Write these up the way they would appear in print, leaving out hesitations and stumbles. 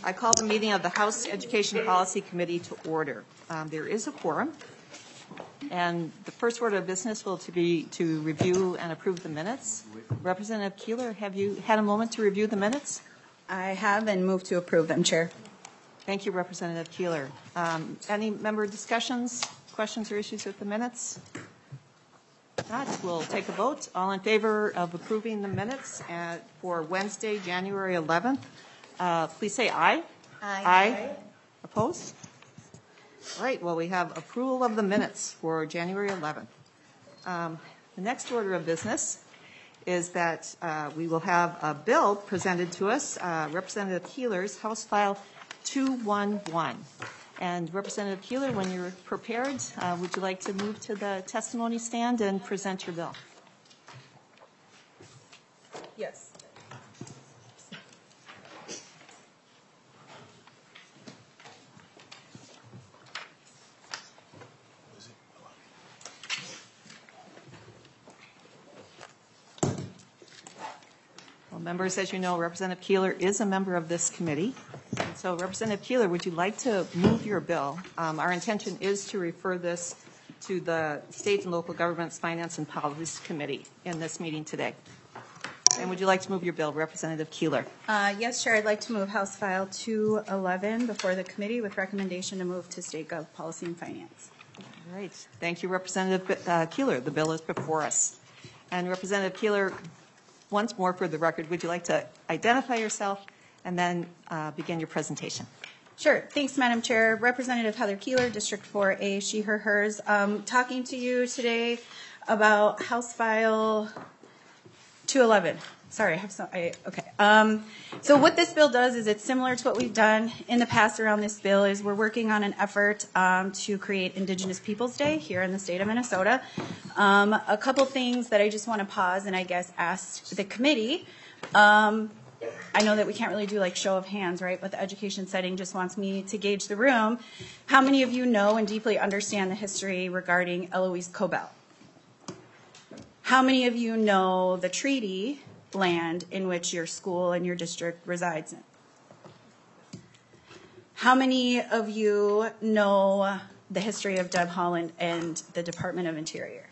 I call the meeting of the House Education Policy Committee to order. There is a quorum, and the first order of business will be to review and approve the minutes. Representative Keeler, have you had a moment to review the minutes? I have, and move to approve them, Chair. Thank you, Representative Keeler. Any member discussions, questions, or issues with the minutes? If not, we'll take a vote. All in favor of approving the minutes for Wednesday, January 11th, please say aye. Aye. Aye. Opposed? All right, well, we have approval of the minutes for January 11th. The next order of business is that we will have a bill presented to us, Representative Keeler's House File 211. And Representative Keeler, when you're prepared, would you like to move to the testimony stand and present your bill? Yes. Well, members, as you know, Representative Keeler is a member of this committee. And so, Representative Keeler, would you like to move your bill? Our intention is to refer this to the State and Local Governments Finance and Policy Committee in this meeting today. And would you like to move your bill, Representative Keeler? Yes, Chair. I'd like to move House File 211 before the committee with recommendation to move to State Gov Policy and Finance. All right. Thank you, Representative Keeler. The bill is before us. And Representative Keeler, once more for the record, would you like to identify yourself and then begin your presentation? Sure. Thanks, Madam Chair. Representative Heather Keeler, District 4A, she, her, hers. Talking to you today about House File 211. Sorry, I have some. Okay. So what this bill does is it's similar to what we've done in the past around this bill. Is we're working on an effort to create Indigenous Peoples Day here in the state of Minnesota. A couple things that I just want to pause and I guess ask the committee. I know that we can't really do like show of hands, right? But the education setting just wants me to gauge the room. How many of you know and deeply understand the history regarding Eloise Cobell? How many of you know the treaty land in which your school and your district resides in? How many of you know the history of Deb Haaland and the Department of Interior?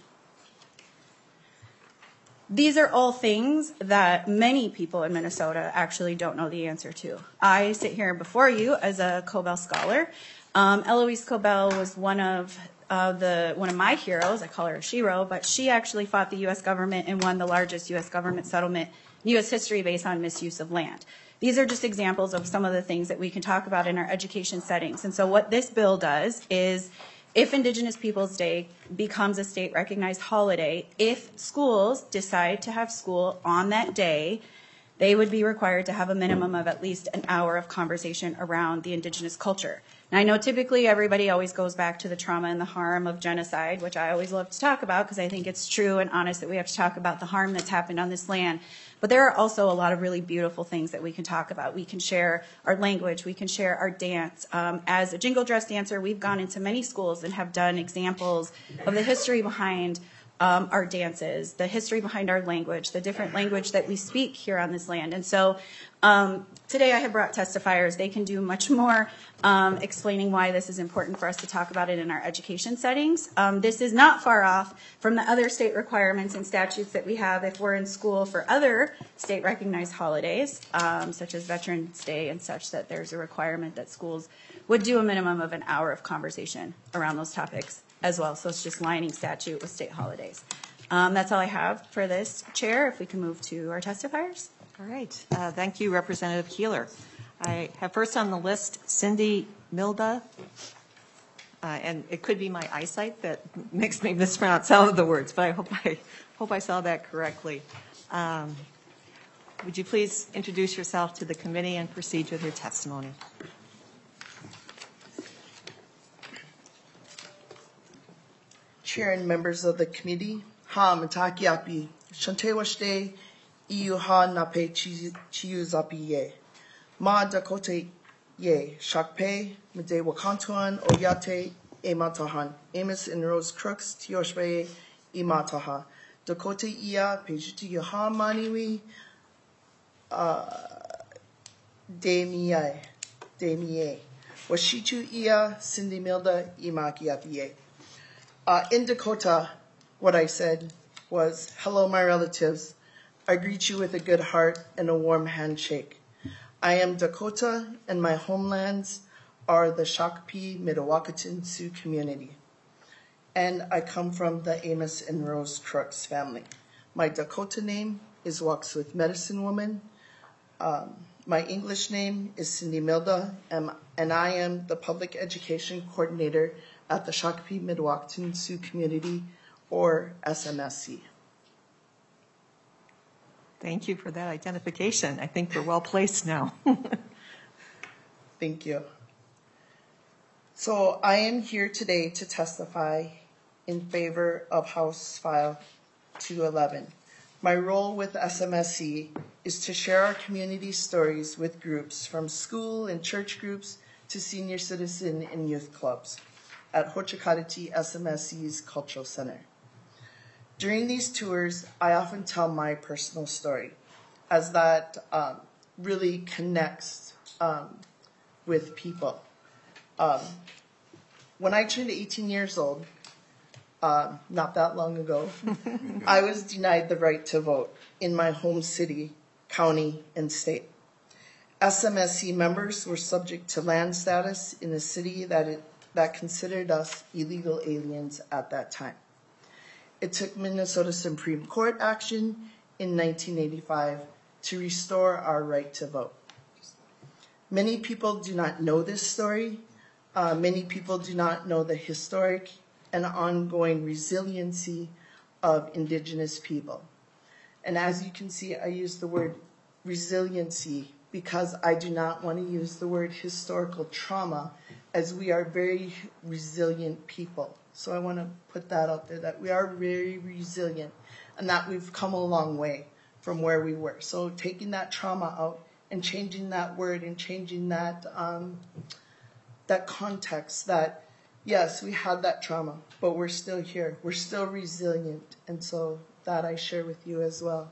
These are all things that many people in Minnesota actually don't know the answer to. I sit here before you as a Cobell scholar. Eloise Cobell was one of my heroes. I call her a shero, but she actually fought the U.S. government and won the largest U.S. government settlement in U.S. history based on misuse of land. These are just examples of some of the things that we can talk about in our education settings. And so what this bill does is, if Indigenous Peoples Day becomes a state recognized holiday, if schools decide to have school on that day, they would be required to have a minimum of at least an hour of conversation around the Indigenous culture. Now, I know typically everybody always goes back to the trauma and the harm of genocide, which I always love to talk about because I think it's true and honest that we have to talk about the harm that's happened on this land. But there are also a lot of really beautiful things that we can talk about. We can share our language. We can share our dance. As a jingle dress dancer, we've gone into many schools and have done examples of the history behind our dances, the history behind our language, the different language that we speak here on this land. And so today I have brought testifiers. They can do much more explaining why this is important for us to talk about it in our education settings. This is not far off from the other state requirements and statutes that we have if we're in school for other state recognized holidays, such as Veterans Day and such, that there's a requirement that schools would do a minimum of an hour of conversation around those topics as well. So it's just lining statute with state holidays. That's all I have for this, Chair. If we can move to our testifiers. All right. Thank you, Representative Keeler. I have first on the list Cindy Milda. And it could be my eyesight that makes me mispronounce some of the words, but I hope I saw that correctly. Would you please introduce yourself to the committee and proceed with your testimony? Chair and members of the committee, ha mataki api, shantewashte, iu ha nape chiu zapi ye. Ma Dakota ye, shakpe, mede wakantuan, oyate, ematahan. Amos and Rose Crooks, tioshpe, imataha. Dakota ia, pejuti yaha maniwi, de miai. Denie. Washitu ia Cindy Milda Imakiapie. In Dakota, what I said was, hello, my relatives. I greet you with a good heart and a warm handshake. I am Dakota, and my homelands are the Shakopee Mdewakanton Sioux community. And I come from the Amos and Rose Crooks family. My Dakota name is Wachswith Medicine Woman. My English name is Cindy Milda, and I am the Public Education Coordinator at the Shakopee Mdewakanton Sioux Community, or SMSC. Thank you for that identification. I think we're well placed now. Thank you. So I am here today to testify in favor of House File 211. My role with SMSC is to share our community stories with groups from school and church groups to senior citizen and youth clubs at Hochakaditi SMSC's Cultural Center. During these tours, I often tell my personal story, as that really connects with people. When I turned 18 years old, not that long ago, I was denied the right to vote in my home city, county, and state. SMSC members were subject to land status in a city that considered us illegal aliens at that time. It took Minnesota Supreme Court action in 1985 to restore our right to vote. Many people do not know this story. Many people do not know the historic and ongoing resiliency of Indigenous people. And as you can see, I use the word resiliency because I do not want to use the word historical trauma, as we are very resilient people. So I want to put that out there, that we are very resilient and that we've come a long way from where we were. So taking that trauma out and changing that word and changing that that context, that yes, we had that trauma, but we're still here. We're still resilient. And so that I share with you as well.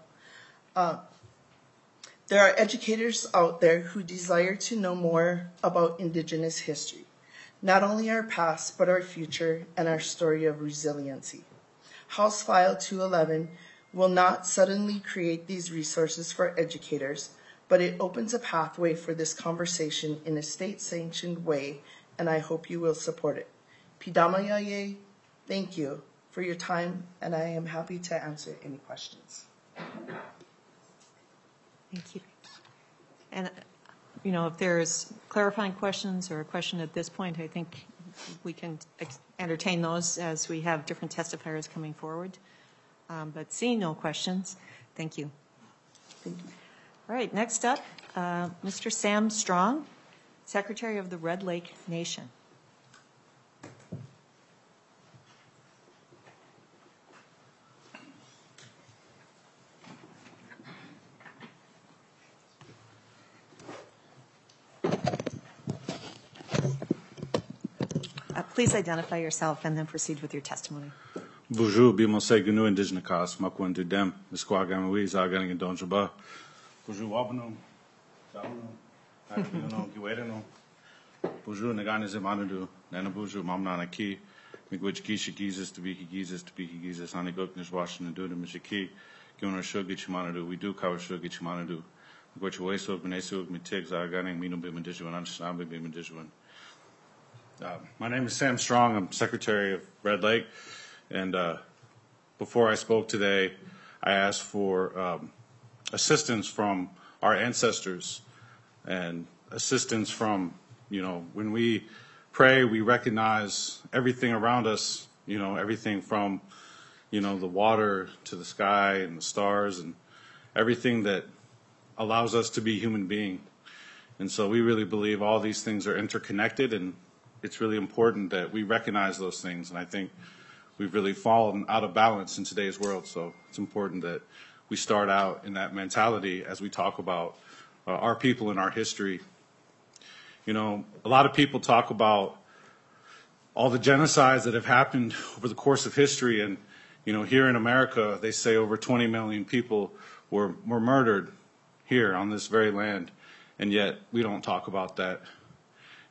There are educators out there who desire to know more about Indigenous history. Not only our past, but our future and our story of resiliency. House File 211 will not suddenly create these resources for educators, but it opens a pathway for this conversation in a state-sanctioned way, and I hope you will support it. Pidamayaye, thank you for your time, and I am happy to answer any questions. Thank you. And if there's clarifying questions or a question at this point, I think we can entertain those as we have different testifiers coming forward. But seeing no questions, thank you. Thank you. All right, next up, Mr. Sam Strong, Secretary of the Red Lake Nation. Please identify yourself and then proceed with your testimony. Bonjour, bimose gnu indigenous cause, makwan du dem, squagam we zagaring in donjaba. Bonjour, wabano, no, giwedano. Bonjour, nagani zemanadu, nanabuju, mamnana ki, migwich gisha gizis to be gizis, anigok nishwashin and do the mishiki, guna shugi chimanadu, we do cover shugi chimanadu. Migwich weso, benesu, mitig zagaring, mino bimadijuan, anshambi bimadijuan. My name is Sam Strong. I'm Secretary of Red Lake. And before I spoke today, I asked for assistance from our ancestors and assistance from, when we pray, we recognize everything around us, everything from, the water to the sky and the stars and everything that allows us to be human being. And so we really believe all these things are interconnected, and it's really important that we recognize those things. And I think we've really fallen out of balance in today's world. So it's important that we start out in that mentality as we talk about our people and our history. A lot of people talk about all the genocides that have happened over the course of history. And, here in America, they say over 20 million people were murdered here on this very land. And yet we don't talk about that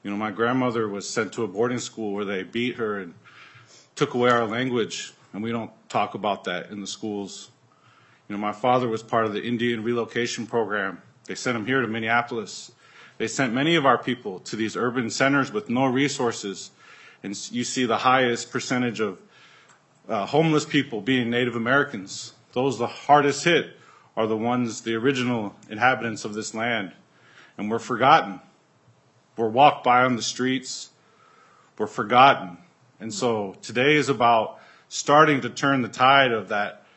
You know, my grandmother was sent to a boarding school where they beat her and took away our language, and we don't talk about that in the schools. You know, my father was part of the Indian relocation program. They sent him here to Minneapolis. They sent many of our people to these urban centers with no resources. And you see the highest percentage of homeless people being Native Americans. Those the hardest hit are the ones, the original inhabitants of this land. And we're forgotten. We're walked by on the streets. We're forgotten. And so today is about starting to turn the tide of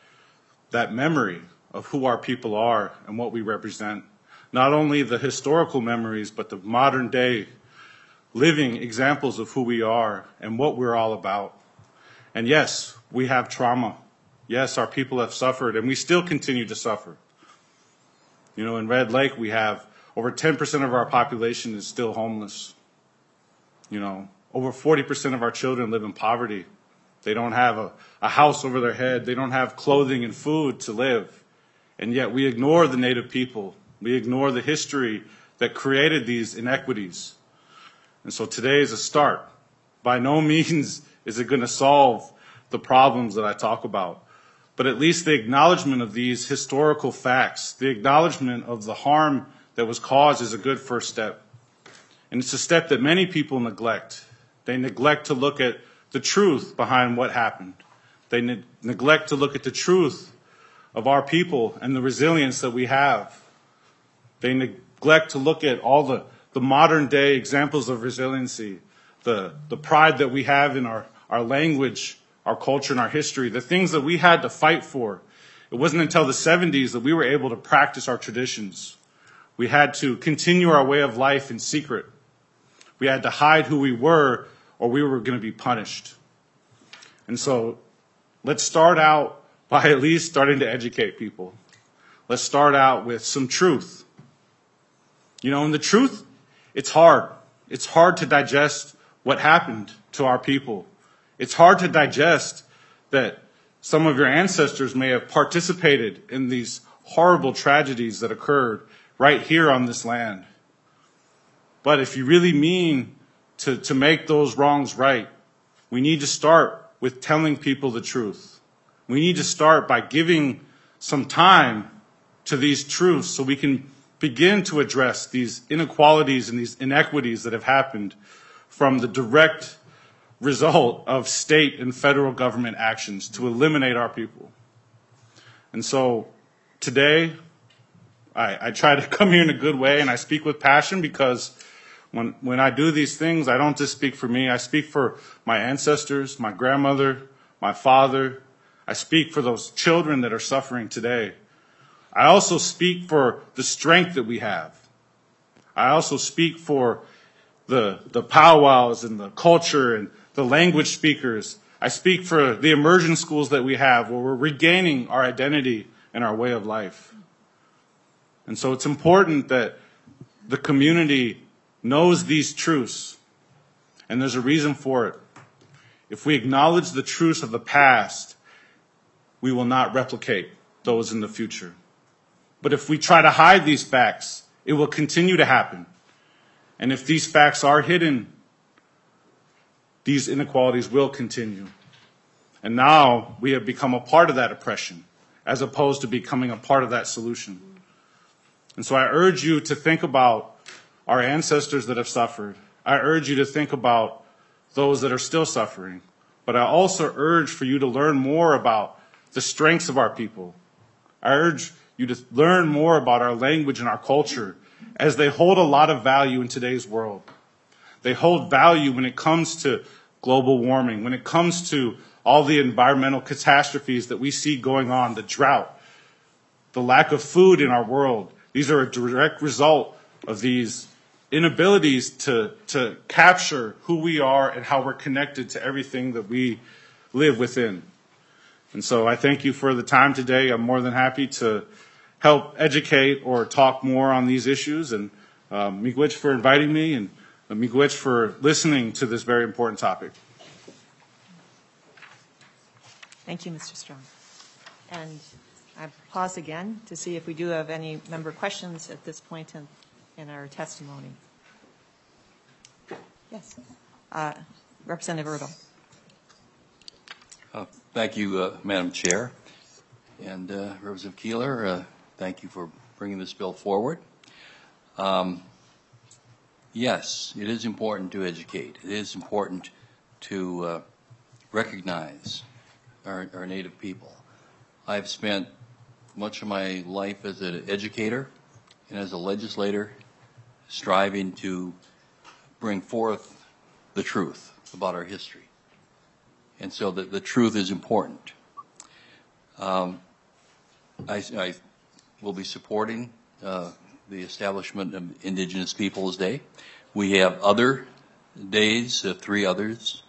that memory of who our people are and what we represent. Not only the historical memories, but the modern day living examples of who we are and what we're all about. And yes, we have trauma. Yes, our people have suffered, and we still continue to suffer. You know, in Red Lake, we have over 10% of our population is still homeless. You know, over 40% of our children live in poverty. They don't have a house over their head. They don't have clothing and food to live. And yet we ignore the Native people. We ignore the history that created these inequities. And so today is a start. By no means is it going to solve the problems that I talk about. But at least the acknowledgement of these historical facts, the acknowledgement of the harm that was caused is a good first step. And it's a step that many people neglect. They neglect to look at the truth behind what happened. They neglect to look at the truth of our people and the resilience that we have. They neglect to look at all the modern day examples of resiliency, the pride that we have in our language, our culture, and our history, the things that we had to fight for. It wasn't until the 70s that we were able to practice our traditions. We had to continue our way of life in secret. We had to hide who we were, or we were going to be punished. And so let's start out by at least starting to educate people. Let's start out with some truth. You know, and the truth, it's hard. It's hard to digest what happened to our people. It's hard to digest that some of your ancestors may have participated in these horrible tragedies that occurred right here on this land. But if you really mean to make those wrongs right, we need to start with telling people the truth. We need to start by giving some time to these truths so we can begin to address these inequalities and these inequities that have happened from the direct result of state and federal government actions to eliminate our people. And so today, I try to come here in a good way, and I speak with passion because when I do these things, I don't just speak for me. I speak for my ancestors, my grandmother, my father. I speak for those children that are suffering today. I also speak for the strength that we have. I also speak for the powwows and the culture and the language speakers. I speak for the immersion schools that we have where we're regaining our identity and our way of life. And so it's important that the community knows these truths, and there's a reason for it. If we acknowledge the truths of the past, we will not replicate those in the future. But if we try to hide these facts, it will continue to happen. And if these facts are hidden, these inequalities will continue. And now we have become a part of that oppression, as opposed to becoming a part of that solution. And so I urge you to think about our ancestors that have suffered. I urge you to think about those that are still suffering. But I also urge for you to learn more about the strengths of our people. I urge you to learn more about our language and our culture, as they hold a lot of value in today's world. They hold value when it comes to global warming, when it comes to all the environmental catastrophes that we see going on, the drought, the lack of food in our world. These are a direct result of these inabilities to capture who we are and how we're connected to everything that we live within. And so I thank you for the time today. I'm more than happy to help educate or talk more on these issues. And miigwech for inviting me, and miigwech for listening to this very important topic. Thank you, Mr. Strong. And I pause again to see if we do have any member questions at this point in our testimony. Yes. Representative Erdahl. Thank you, Madam Chair. And Representative Keeler, thank you for bringing this bill forward. Yes, it is important to educate. It is important to recognize our Native people. I've spent much of my life as an educator and as a legislator striving to bring forth the truth about our history. And so the truth is important. I will be supporting the establishment of Indigenous Peoples Day. We have other days, 3 others,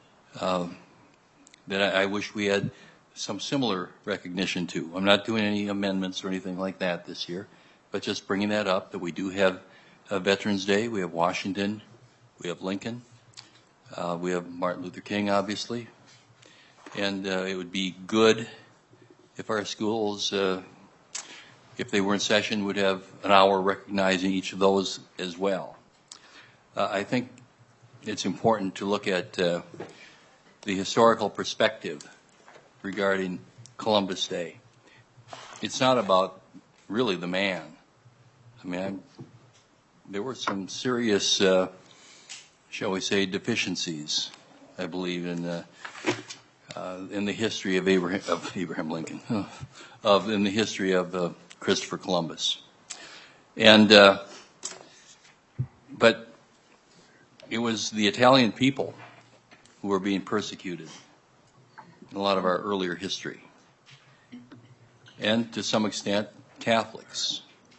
that I wish we had some similar recognition to. I'm not doing any amendments or anything like that this year, but just bringing that up, that we do have Veterans Day, we have Washington, we have Lincoln, we have Martin Luther King, obviously, and it would be good if our schools, if they were in session, would have an hour recognizing each of those as well. I think it's important to look at the historical perspective regarding Columbus Day. It's not about really the man. I mean, there were some serious, shall we say, deficiencies, I believe, in the history of Abraham Lincoln, in the history of Christopher Columbus, and but it was the Italian people who were being persecuted in a lot of our earlier history, and to some extent Catholics.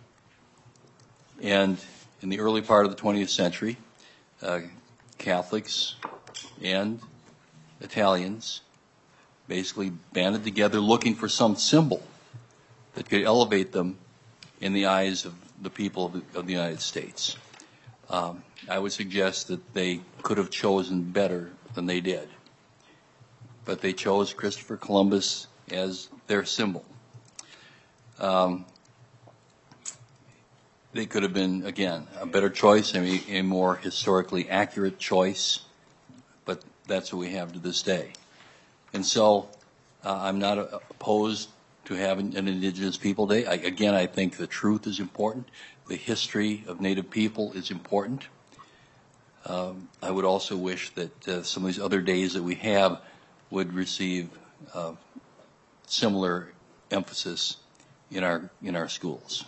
And in the early part of the 20th century, Catholics and Italians basically banded together looking for some symbol that could elevate them in the eyes of the people of the United States. I would suggest that they could have chosen better than they did. But they chose Christopher Columbus as their symbol. They could have been, again, a better choice, a more historically accurate choice, but that's what we have to this day. And so I'm not opposed to having an Indigenous People Day. Again, I think the truth is important. The history of Native people is important. I would also wish that some of these other days that we have would receive similar emphasis in our schools.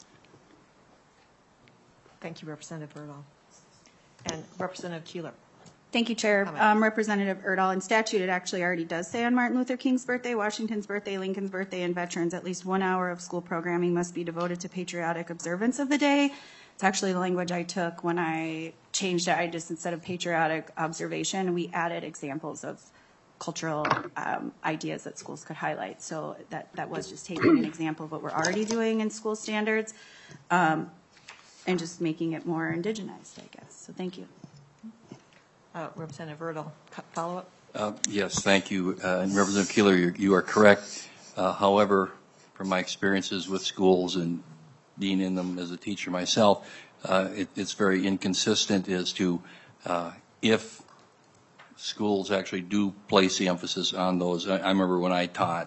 Thank you, Representative Erdahl. And Representative Keeler. Thank you, Chair. Comment. Representative Erdahl, in statute, it actually already does say on Martin Luther King's birthday, Washington's birthday, Lincoln's birthday, and veterans, at least 1 hour of school programming must be devoted to patriotic observance of the day. It's actually the language I took when I changed it. I just, instead of patriotic observation, we added examples of cultural ideas that schools could highlight. So that was just taking an example of what we're already doing in school standards and just making it more indigenized, I guess. So thank you. Representative Erdahl, follow-up? Yes, thank you. And Representative Keeler, you are correct. However, from my experiences with schools and being in them as a teacher myself, it's very inconsistent as to if schools actually do place the emphasis on those. I remember when I taught,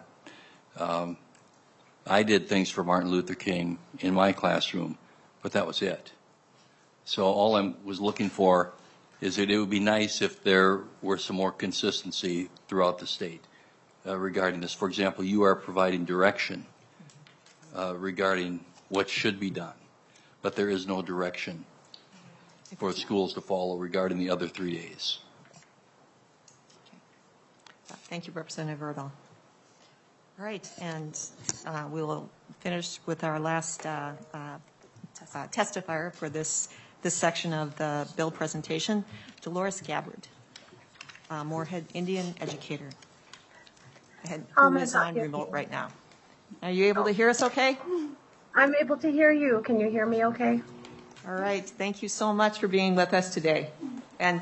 I did things for Martin Luther King in my classroom, but that was it. So all I was looking for is that it would be nice if there were some more consistency throughout the state regarding this. For example, you are providing direction regarding what should be done, but there is no direction for schools to follow regarding the other 3 days. Thank you, Representative Erdahl. All right, and we will finish with our last testifier for this section of the bill presentation, Dolores Gabbard, Moorhead Indian educator, who is on remote right now. Are you able to hear us okay? I'm able to hear you. Can you hear me okay? All right, thank you so much for being with us today. And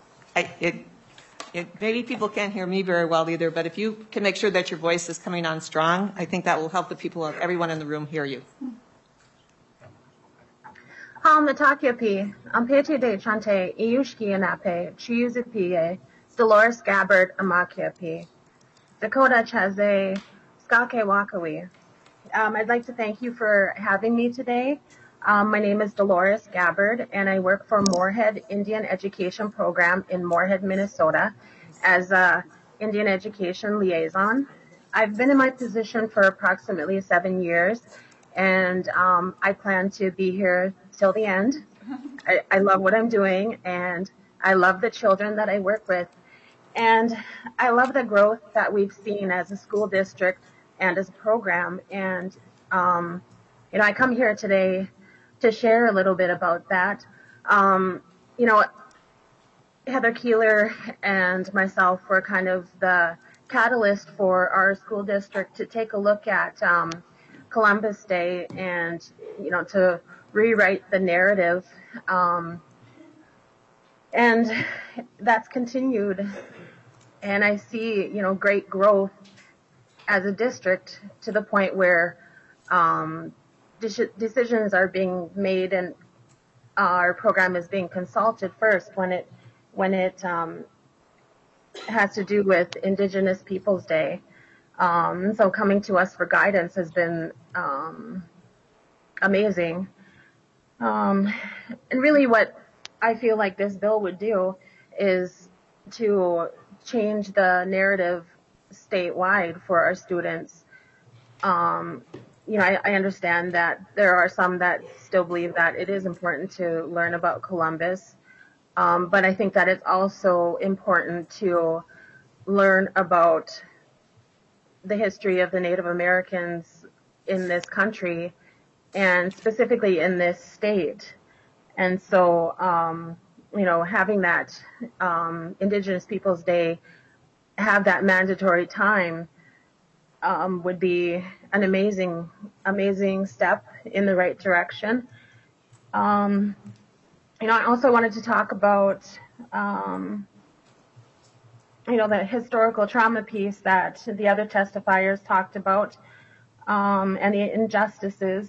maybe people can't hear me very well either, but if you can make sure that your voice is coming on strong, I think that will help the people, everyone in the room hear you. Halmatakiapi, Ampete de Chante, Iushki Anape, Chiuzipi, Dolores Gabbard, Amakiapi, Dakota Chaze, Skake Wakawi. I'd like to thank you for having me today. My name is Dolores Gabbard, and I work for Moorhead Indian Education Program in Moorhead, Minnesota, as a Indian Education Liaison. I've been in my position for approximately 7 years, and I plan to be here till the end. I love what I'm doing, and I love the children that I work with. And I love the growth that we've seen as a school district and as a program. And, I come here today to share a little bit about that. You know, Heather Keeler and myself were kind of the catalyst for our school district to take a look at Columbus Day and, to rewrite the narrative. And that's continued. And I see, great growth as a district to the point where decisions are being made and our program is being consulted first when it has to do with Indigenous Peoples Day. So coming to us for guidance has been amazing. And really what I feel like this bill would do is to change the narrative statewide for our students. I understand that there are some that still believe that it is important to learn about Columbus, but I think that it's also important to learn about the history of the Native Americans in this country and specifically in this state. And so, having that Indigenous Peoples Day have that mandatory time would be an amazing step in the right direction. I also wanted to talk about, the historical trauma piece that the other testifiers talked about, and the injustices.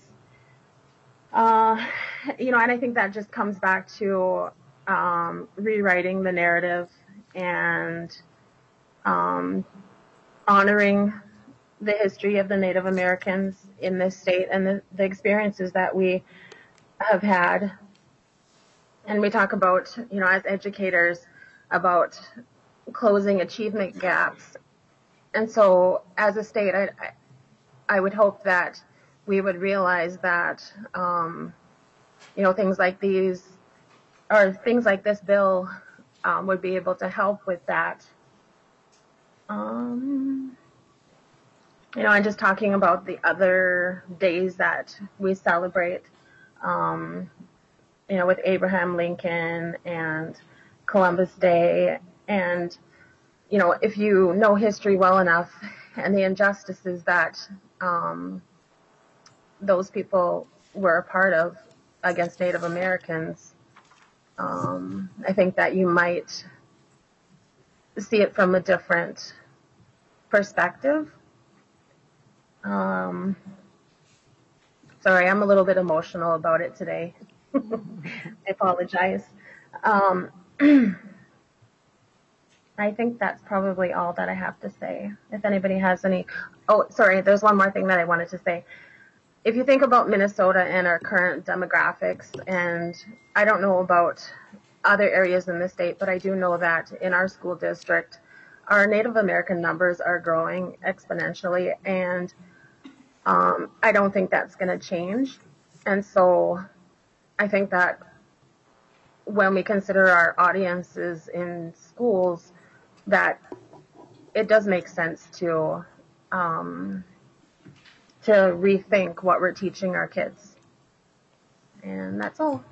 And I think that just comes back to rewriting the narrative and honoring the history of the Native Americans in this state and the experiences that we have had. And we talk about, as educators, about closing achievement gaps. And so as a state, I would hope that we would realize that, things like these or things like this bill would be able to help with that. And just talking about the other days that we celebrate, with Abraham Lincoln and Columbus Day. And, if you know history well enough and the injustices that those people were a part of against Native Americans, I think that you might see it from a different perspective. Sorry, I'm a little bit emotional about it today. I apologize. I think that's probably all that I have to say. If anybody has any, sorry, there's one more thing that I wanted to say. If you think about Minnesota and our current demographics, and I don't know about other areas in the state, but I do know that in our school district, our Native American numbers are growing exponentially, and I don't think that's going to change. And so I think that when we consider our audiences in schools, that it does make sense to rethink what we're teaching our kids. And that's all.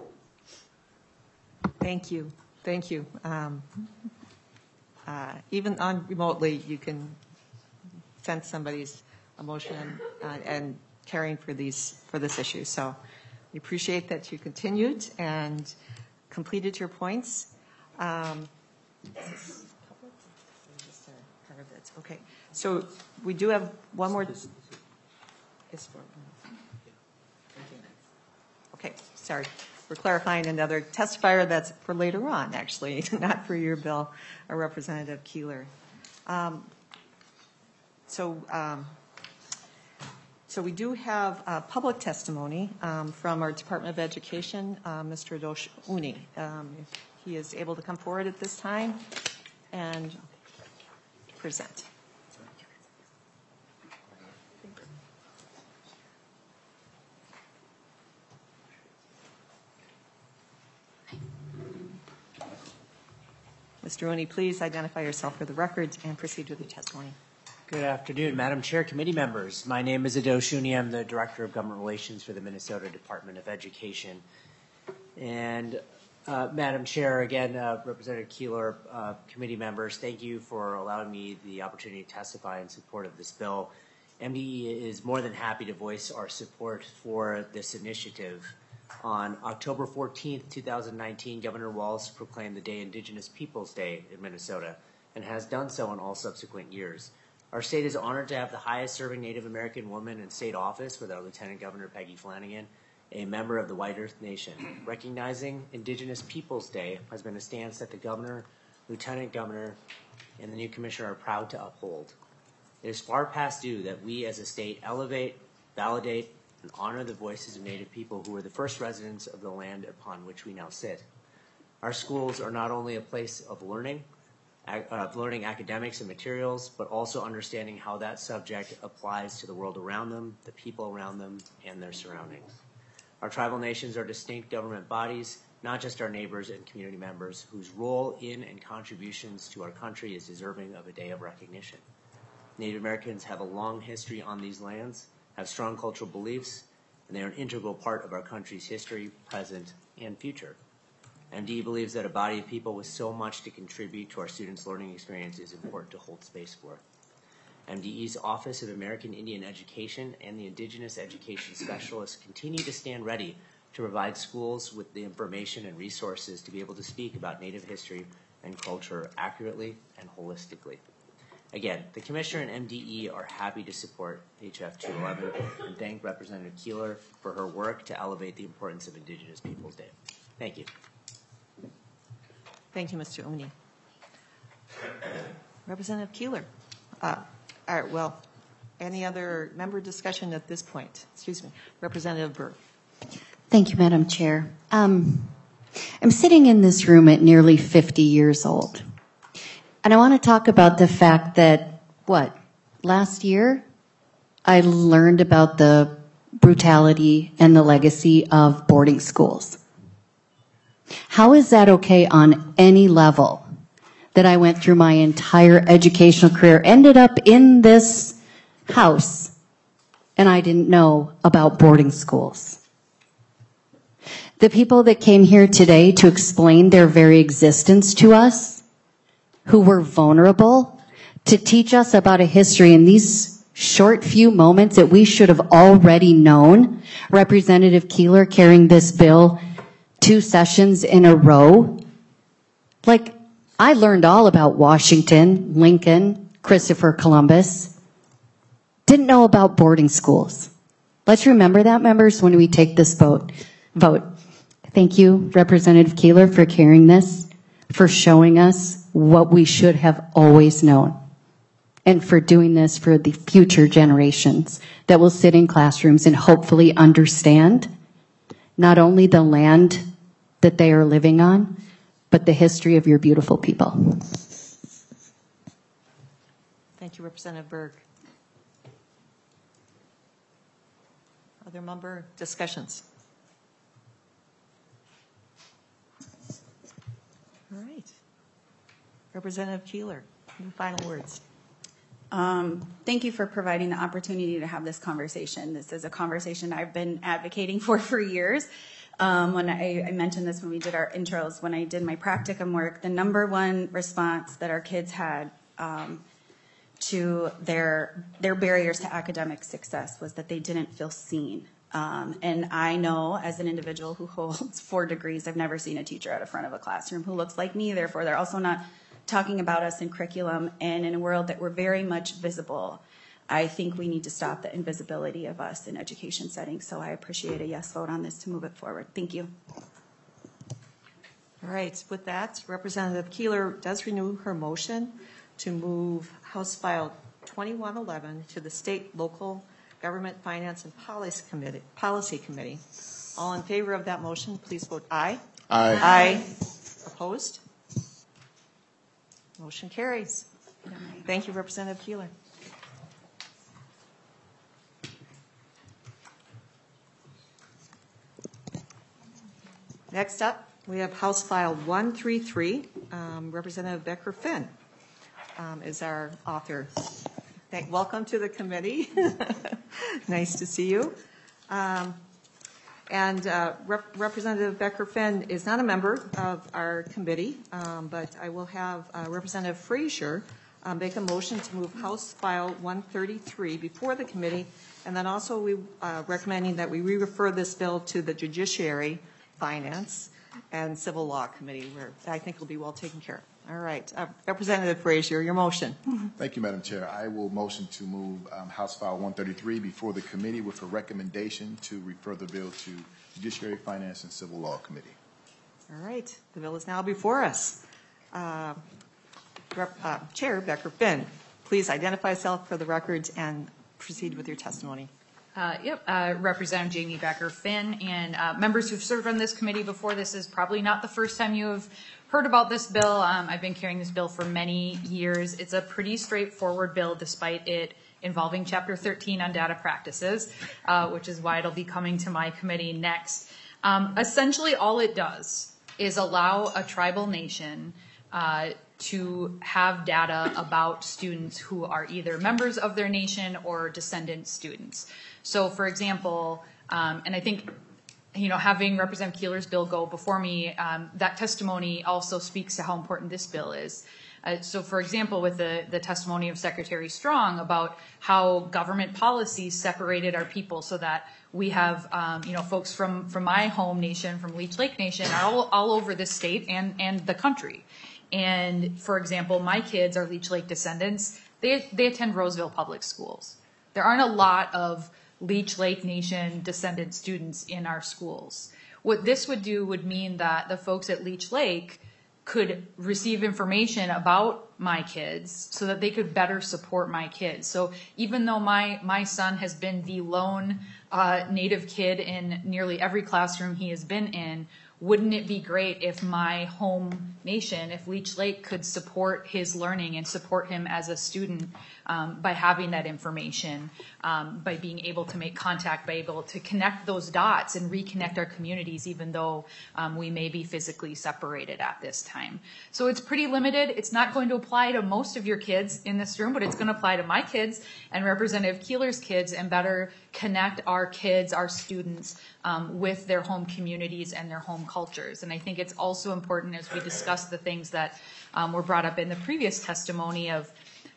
Thank you. Even on remotely, you can sense somebody's emotion and caring for this issue. So we appreciate that you continued and completed your points. Okay, so we do have one more. Okay, sorry. We're clarifying another testifier that's for later on, actually, not for your bill, Representative Keeler. So we do have public testimony from our Department of Education, Mr. Adosh Uni. He is able to come forward at this time and present. Mr. Uni, please identify yourself for the record and proceed with the testimony. Good afternoon, Madam Chair, committee members. My name is Adosh Uni. I'm the Director of Government Relations for the Minnesota Department of Education. And Madam Chair, again, Representative Keeler, committee members, thank you for allowing me the opportunity to testify in support of this bill. MDE is more than happy to voice our support for this initiative. On October 14th, 2019, Governor Walz proclaimed the day Indigenous Peoples Day in Minnesota and has done so in all subsequent years. Our state is honored to have the highest serving Native American woman in state office with our Lieutenant Governor Peggy Flanagan, a member of the White Earth Nation. Recognizing Indigenous Peoples Day has been a stance that the Governor, Lieutenant Governor, and the new Commissioner are proud to uphold. It is far past due that we as a state elevate, validate, and honor the voices of Native people who were the first residents of the land upon which we now sit. Our schools are not only a place of learning academics and materials, but also understanding how that subject applies to the world around them, the people around them, and their surroundings. Our tribal nations are distinct government bodies, not just our neighbors and community members, whose role in and contributions to our country is deserving of a day of recognition. Native Americans have a long history on these lands, have strong cultural beliefs, and they are an integral part of our country's history, present, and future. MDE believes that a body of people with so much to contribute to our students' learning experience is important to hold space for. MDE's Office of American Indian Education and the Indigenous Education Specialists continue to stand ready to provide schools with the information and resources to be able to speak about Native history and culture accurately and holistically. Again, the Commissioner and MDE are happy to support HF 211 and thank Representative Keeler for her work to elevate the importance of Indigenous Peoples Day. Thank you. Thank you, Mr. Uni. Representative Keeler. All right, well, any other member discussion at this point? Excuse me. Representative Burke. Thank you, Madam Chair. I'm sitting in this room at nearly 50 years old. And I want to talk about the fact that, last year I learned about the brutality and the legacy of boarding schools. How is that okay on any level that I went through my entire educational career, ended up in this house, and I didn't know about boarding schools? The people that came here today to explain their very existence to us, who were vulnerable, to teach us about a history in these short few moments that we should have already known. Representative Keeler carrying this bill 2 sessions in a row. I learned all about Washington, Lincoln, Christopher Columbus. Didn't know about boarding schools. Let's remember that, members, when we take this vote. Thank you, Representative Keeler, for carrying this, for showing us what we should have always known, and for doing this for the future generations that will sit in classrooms and hopefully understand not only the land that they are living on, but the history of your beautiful people. Thank you, Representative Berg. Other member discussions? All right. Representative Keeler, any final words? Thank you for providing the opportunity to have this conversation. This is a conversation I've been advocating for years. When I mentioned this when we did our intros, when I did my practicum work, the number one response that our kids had to their barriers to academic success was that they didn't feel seen. And I know, as an individual who holds 4 degrees, I've never seen a teacher at the front of a classroom who looks like me. Therefore, they're also not talking about us in curriculum and in a world that we're very much visible. I think we need to stop the invisibility of us in education settings. So I appreciate a yes vote on this to move it forward. Thank you. All right, with that, Representative Keeler does renew her motion to move House File 2111 to the State Local Government Finance and Policy Committee. All in favor of that motion, please vote aye. Aye. Aye. Opposed? Motion carries. Thank you, Representative Keeler. Next up, we have House File 133. Representative Becker Finn is our author. Welcome to the committee. Nice to see you. Representative Becker Finn is not a member of our committee, but I will have Representative Frazier make a motion to move House File 133 before the committee, and then also we recommending that we re-refer this bill to the Judiciary, Finance, and Civil Law Committee, where I think will be well taken care of. All right. Representative Frazier, your motion. Thank you, Madam Chair. I will motion to move House File 133 before the committee with a recommendation to refer the bill to Judiciary, Finance, and Civil Law Committee. All right. The bill is now before us. Chair Becker Finn, please identify yourself for the records and proceed with your testimony. Representative Jamie Becker Finn, and members who've served on this committee before. This is probably not the first time you have heard about this bill. I've been carrying this bill for many years. It's a pretty straightforward bill, despite it involving Chapter 13 on data practices, which is why it'll be coming to my committee next. Essentially, all it does is allow a tribal nation to have data about students who are either members of their nation or descendant students. So, for example, and I think, having Representative Keeler's bill go before me, that testimony also speaks to how important this bill is. So, for example, with the testimony of Secretary Strong about how government policies separated our people so that we have, folks from my home nation, from Leech Lake Nation, all over the state and the country. And, for example, my kids are Leech Lake descendants. They attend Roseville Public Schools. There aren't a lot of Leech Lake Nation descendant students in our schools. What this would do would mean that the folks at Leech Lake could receive information about my kids so that they could better support my kids. So even though my son has been the lone Native kid in nearly every classroom he has been in, wouldn't it be great if my home nation, if Leech Lake could support his learning and support him as a student by having that information, by being able to make contact, by able to connect those dots and reconnect our communities, even though we may be physically separated at this time. So it's pretty limited. It's not going to apply to most of your kids in this room, but it's going to apply to my kids and Representative Keeler's kids and better connect our kids, our students, with their home communities and their home cultures. And I think it's also important as we discuss the things that were brought up in the previous testimony of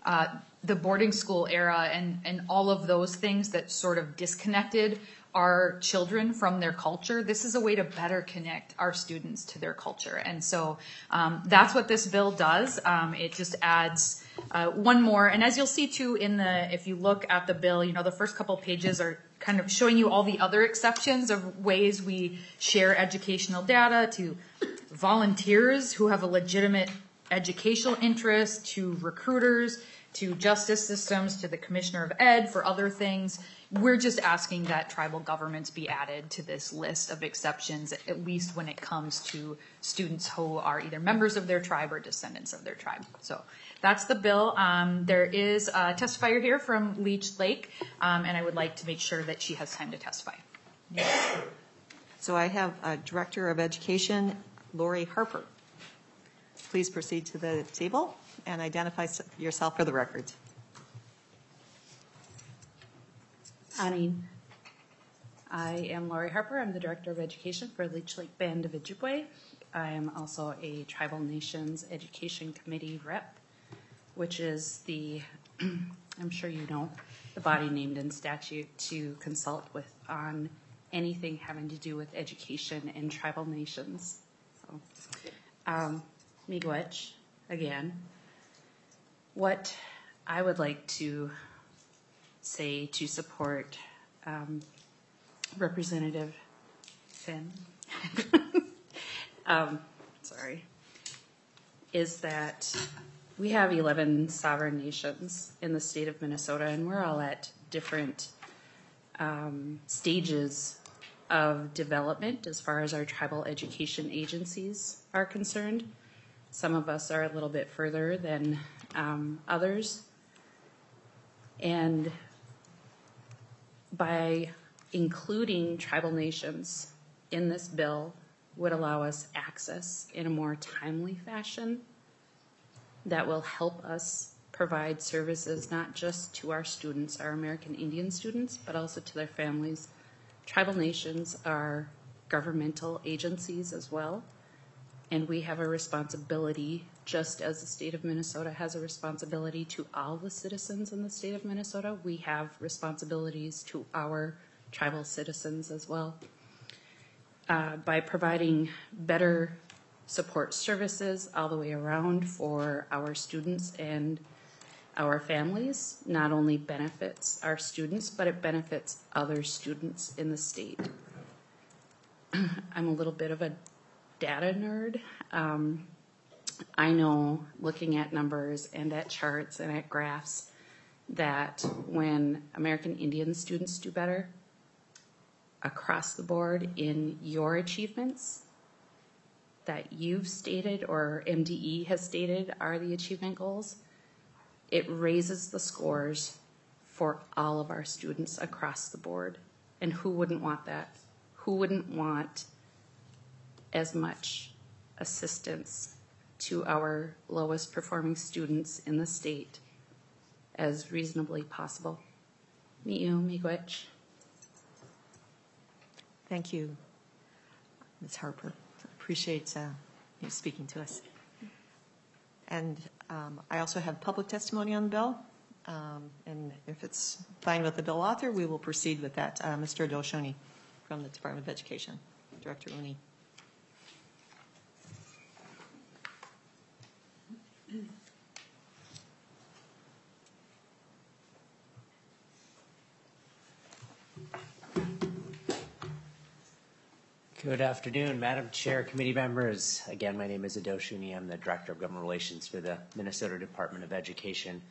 the boarding school era and all of those things that sort of disconnected our children from their culture. This is a way to better connect our students to their culture. And so that's what this bill does. It just adds one more. And as you'll see too if you look at the bill, the first couple pages are kind of showing you all the other exceptions of ways we share educational data to volunteers who have a legitimate educational interest, to recruiters, to justice systems, to the Commissioner of Ed for other things. We're just asking that tribal governments be added to this list of exceptions, at least when it comes to students who are either members of their tribe or descendants of their tribe. So that's the bill. There is a testifier here from Leech Lake, and I would like to make sure that she has time to testify. So I have Director of Education, Lori Harper. Please proceed to the table and identify yourself for the records. Anin. I am Lori Harper. I'm the Director of Education for Leech Lake Band of Ojibwe. I am also a Tribal Nations Education Committee rep, which is the, I'm sure you know, the body named in statute to consult with on anything having to do with education in tribal nations. So, Miigwech, again. What I would like to say to support Representative Finn, sorry, is that we have 11 sovereign nations in the state of Minnesota, and we're all at different stages of development as far as our tribal education agencies are concerned. Some of us are a little bit further than others. And by including tribal nations in this bill would allow us access in a more timely fashion that will help us provide services not just to our students, our American Indian students, but also to their families. Tribal nations are governmental agencies as well, and we have a responsibility, just as the state of Minnesota has a responsibility to all the citizens in the state of Minnesota, we have responsibilities to our tribal citizens as well. By providing better support services all the way around for our students and our families, not only benefits our students, but it benefits other students in the state. I'm a little bit of a data nerd. I know, looking at numbers and at charts and at graphs, that when American Indian students do better across the board in your achievements that you've stated or MDE has stated are the achievement goals, it raises the scores for all of our students across the board. And who wouldn't want that? Who wouldn't want as much assistance to our lowest performing students in the state as reasonably possible? Mi'u, miigwech. Thank you, Ms. Harper. Appreciate you speaking to us. And I also have public testimony on the bill. And if it's fine with the bill author, we will proceed with that. Mr. Adoshuni from the Department of Education, Director Uni. Good afternoon, Madam Chair, committee members. Again, my name is Adoshuni. I'm the Director of Government Relations for the Minnesota Department of Education.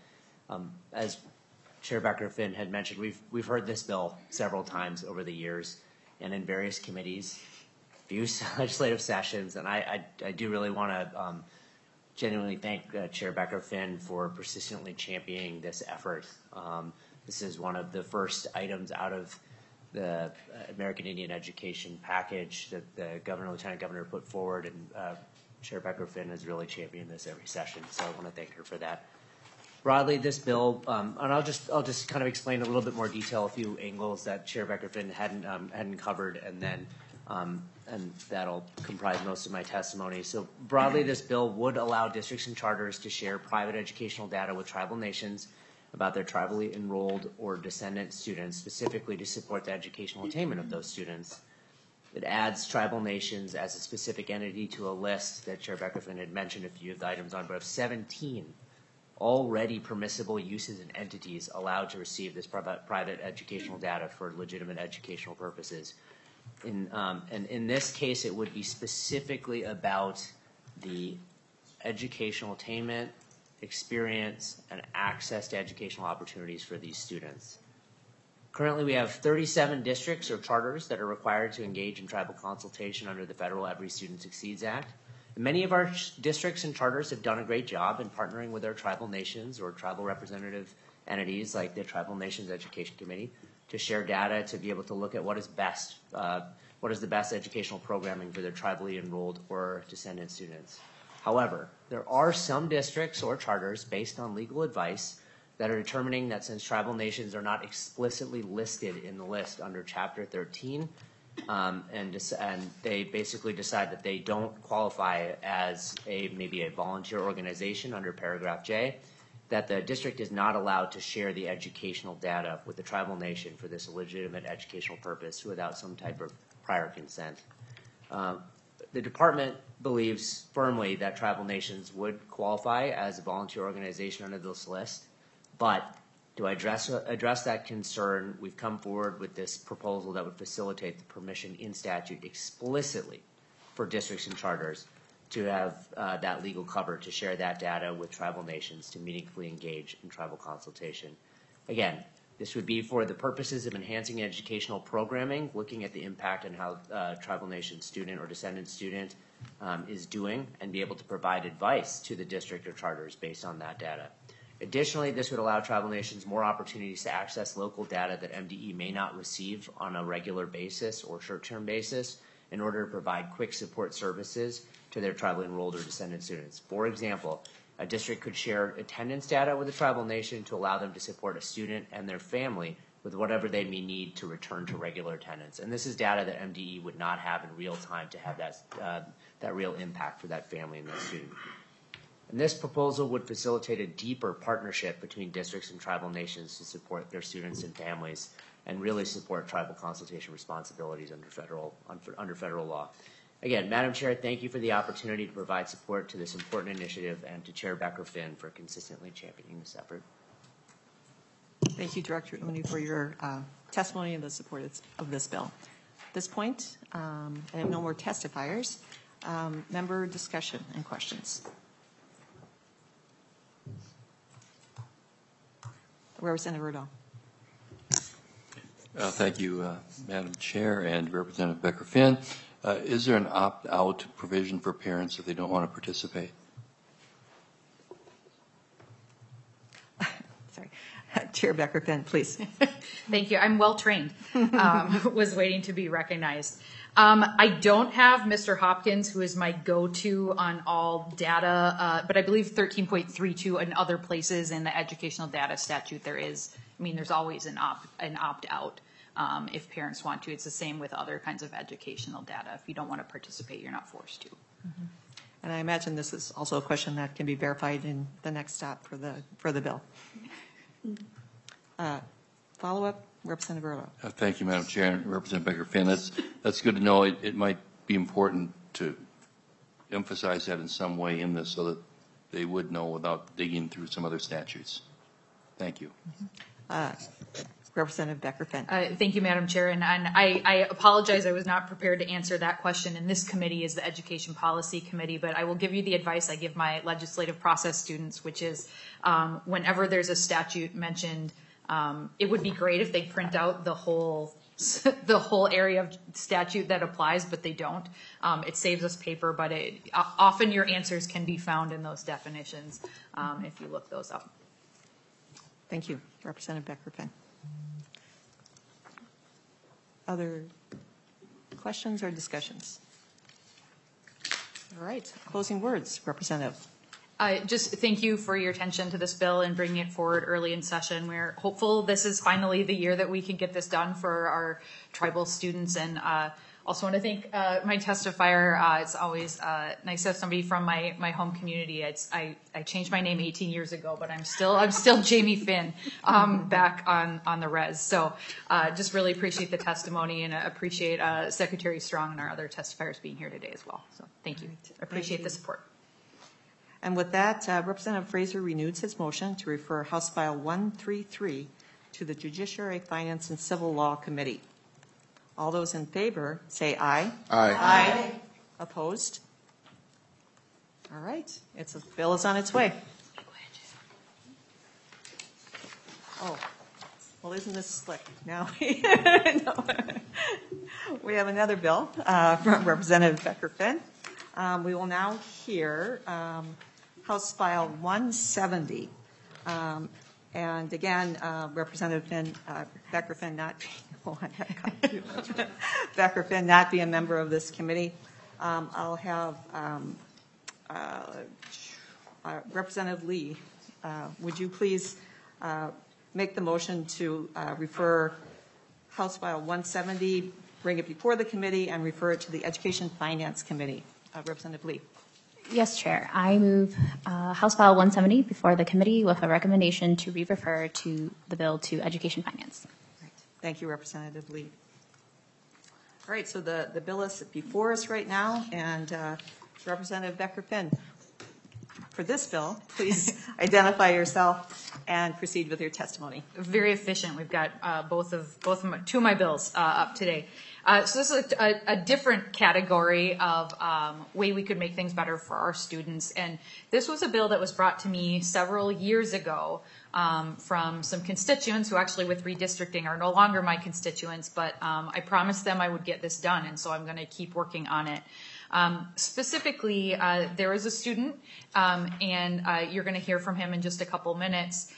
As Chair Becker-Finn had mentioned, we've heard this bill several times over the years and in various committees, few legislative sessions, and I do really want to genuinely thank Chair Becker-Finn for persistently championing this effort. This is one of the first items out of the American Indian education package that the Governor, Lieutenant Governor put forward, and Chair Becker-Finn has really championed this every session, so I want to thank her for that. Broadly, this bill, and I'll just kind of explain a little bit more detail, a few angles that Chair Becker-Finn hadn't covered, and then and that'll comprise most of my testimony. So broadly, this bill would allow districts and charters to share private educational data with tribal nations about their tribally enrolled or descendant students, specifically to support the educational attainment of those students. It adds tribal nations as a specific entity to a list that Chair Becker-Finn had mentioned a few of the items on, but of 17 already permissible uses and entities allowed to receive this private educational data for legitimate educational purposes. And in this case, it would be specifically about the educational attainment, experience, and access to educational opportunities for these students. Currently, we have 37 districts or charters that are required to engage in tribal consultation under the federal Every Student Succeeds Act. And many of our districts and charters have done a great job in partnering with our tribal nations or tribal representative entities like the Tribal Nations Education Committee to share data to be able to look at what is best, what is the best educational programming for their tribally enrolled or descendant students. However, there are some districts or charters based on legal advice that are determining that since tribal nations are not explicitly listed in the list under Chapter 13, and they basically decide that they don't qualify as maybe a volunteer organization under Paragraph J, that the district is not allowed to share the educational data with the tribal nation for this legitimate educational purpose without some type of prior consent. The department believes firmly that tribal nations would qualify as a volunteer organization under this list, but To address that concern, we've come forward with this proposal that would facilitate the permission in statute explicitly for districts and charters to have that legal cover to share that data with tribal nations to meaningfully engage in tribal consultation. Again, this would be for the purposes of enhancing educational programming, looking at the impact on how tribal nation student or descendant student is doing, and be able to provide advice to the district or charters based on that data. Additionally, this would allow tribal nations more opportunities to access local data that MDE may not receive on a regular basis or short-term basis in order to provide quick support services to their tribal enrolled or descendant students. For example, a district could share attendance data with a tribal nation to allow them to support a student and their family with whatever they may need to return to regular attendance. And this is data that MDE would not have in real time to have that real impact for that family and that student. And this proposal would facilitate a deeper partnership between districts and tribal nations to support their students and families and really support tribal consultation responsibilities under federal law. Again, Madam Chair, thank you for the opportunity to provide support to this important initiative and to Chair Becker-Finn for consistently championing this effort. Thank you, Director Mooney, for your testimony and the support of this bill. At this point, I have no more testifiers. Member discussion and questions. Representative Rudahl. Thank you, Madam Chair and Representative Becker-Finn. Is there an opt-out provision for parents if they don't want to participate? Sorry. Chair Becker-Finn, please. Thank you. I'm well trained. Was waiting to be recognized. I don't have Mr. Hopkins, who is my go-to on all data, but I believe 13.32 and other places in the educational data statute there's always an opt-out if parents want to. It's the same with other kinds of educational data. If you don't want to participate, you're not forced to. Mm-hmm. And I imagine this is also a question that can be verified in the next stop for the bill. Follow-up, Representative Rudahl. Thank you, Madam Chair and Representative Becker-Finn. That's good to know. It might be important to emphasize that in some way in this so that they would know without digging through some other statutes. Thank you. Representative Becker-Finn. Thank you, Madam Chair. And I apologize, I was not prepared to answer that question. And this committee is the Education Policy Committee, but I will give you the advice I give my legislative process students, which is whenever there's a statute mentioned, it would be great if they print out the whole area of statute that applies, but they don't. It saves us paper, but often your answers can be found in those definitions if you look those up. Thank you, Representative Becker-Finn. Other questions or discussions? All right, closing words, Representative. Just thank you for your attention to this bill and bringing it forward early in session. We're hopeful this is finally the year that we can get this done for our tribal students. And also want to thank my testifier. It's always nice to have somebody from my home community. I changed my name 18 years ago, but I'm still Jamie Finn back on the res. So just really appreciate the testimony and appreciate Secretary Strong and our other testifiers being here today as well. So thank you. Appreciate the support. And with that, Representative Fraser renews his motion to refer House File 133 to the Judiciary, Finance, and Civil Law Committee. All those in favor say aye. Aye. Aye. Opposed? All right. The bill is on its way. Oh, well, isn't this slick? Now we have another bill from Representative Becker-Finn. We will now hear House File 170. And again, Representative Becker-Finn not be a member of this committee. I'll have Representative Lee. Would you please make the motion to refer House File 170, bring it before the committee, and refer it to the Education Finance Committee? Representative Lee. Yes, Chair. I move House File 170 before the committee with a recommendation to re-refer to the bill to Education Finance. Right. Thank you, Representative Lee. All right, so the bill is before us right now, and Representative Becker-Finn, for this bill, please identify yourself and proceed with your testimony. Very efficient. We've got two of my bills up today. So this is a different category of way we could make things better for our students. And this was a bill that was brought to me several years ago from some constituents who actually with redistricting are no longer my constituents, but I promised them I would get this done, and so I'm going to keep working on it. Specifically, there is a student, and you're going to hear from him in just a couple minutes,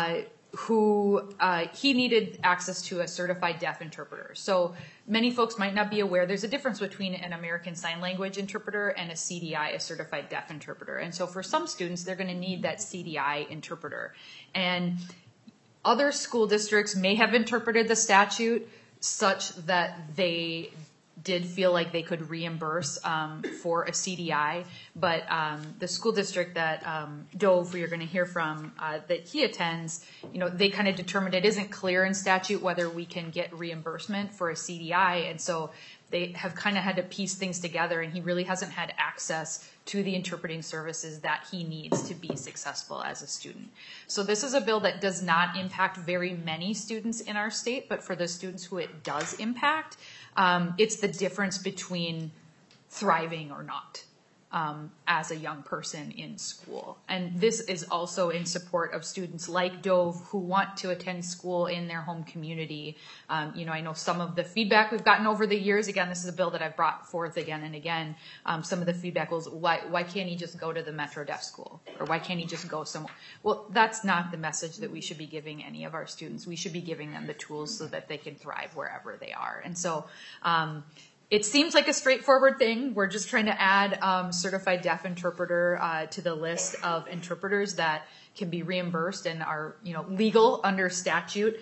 who he needed access to a certified deaf interpreter. So many folks might not be aware there's a difference between an American Sign Language interpreter and a CDI, a certified deaf interpreter. And so for some students, they're going to need that CDI interpreter. And other school districts may have interpreted the statute such that they did feel like they could reimburse for a CDI, but the school district that Dove, who you're going to hear from, that he attends, they kind of determined it isn't clear in statute whether we can get reimbursement for a CDI, and so they have kind of had to piece things together, and he really hasn't had access to the interpreting services that he needs to be successful as a student. So this is a bill that does not impact very many students in our state, but for the students who it does impact, it's the difference between thriving or not as a young person in school. And this is also in support of students like Dove who want to attend school in their home community. I know some of the feedback we've gotten over the years, again, this is a bill that I've brought forth again and again, some of the feedback was, why can't he just go to the Metro Deaf School? Or why can't he just go somewhere? Well, that's not the message that we should be giving any of our students. We should be giving them the tools so that they can thrive wherever they are. And so, it seems like a straightforward thing. We're just trying to add certified deaf interpreter to the list of interpreters that can be reimbursed and are legal under statute.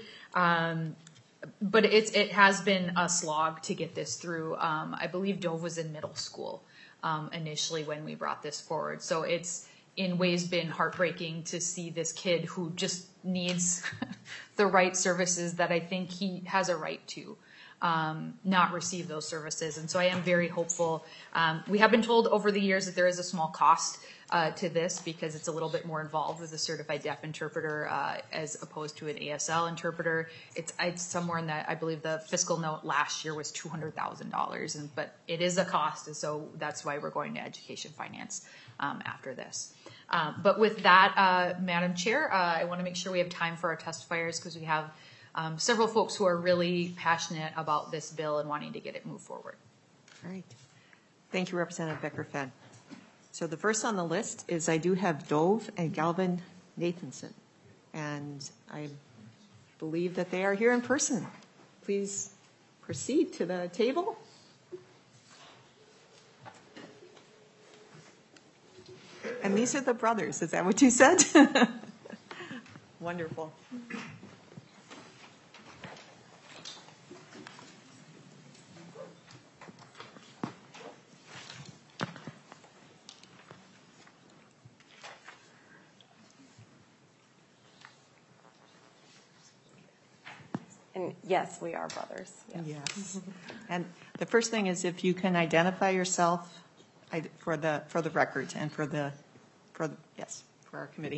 But it has been a slog to get this through. I believe Dove was in middle school initially when we brought this forward. So it's in ways been heartbreaking to see this kid who just needs the right services that I think he has a right to. Not receive those services. And so I am very hopeful. We have been told over the years that there is a small cost to this because it's a little bit more involved with a certified deaf interpreter as opposed to an ASL interpreter. It's somewhere in that, I believe the fiscal note last year was $200,000, but it is a cost, and so that's why we're going to education finance after this. But with that, Madam Chair, I want to make sure we have time for our testifiers because we have several folks who are really passionate about this bill and wanting to get it moved forward. All right. Thank you, Representative Becker-Fenn. So the first on the list is I do have Dove and Galvin Nathanson, and I believe that they are here in person. Please proceed to the table. And these are the brothers. Is that what you said? Wonderful. And yes, we are brothers. Yes. And the first thing is if you can identify yourself for the record and for our committee.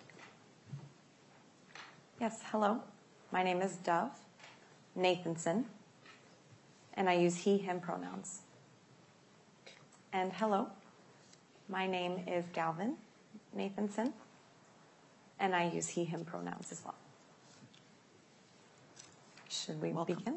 Yes, hello. My name is Dove Nathanson, and I use he, him pronouns. And hello, my name is Galvin Nathanson, and I use he, him pronouns as well. Should we begin?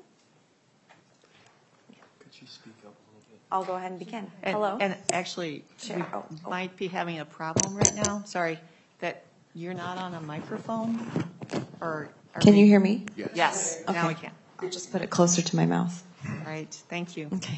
Could you speak up a little bit? I'll go ahead and begin. Hello. And actually, we might be having a problem right now. Sorry, that you're not on a microphone. Can you hear me? Yes. Okay. Now we can. I'll just put it closer to my mouth. All right. Thank you. Okay.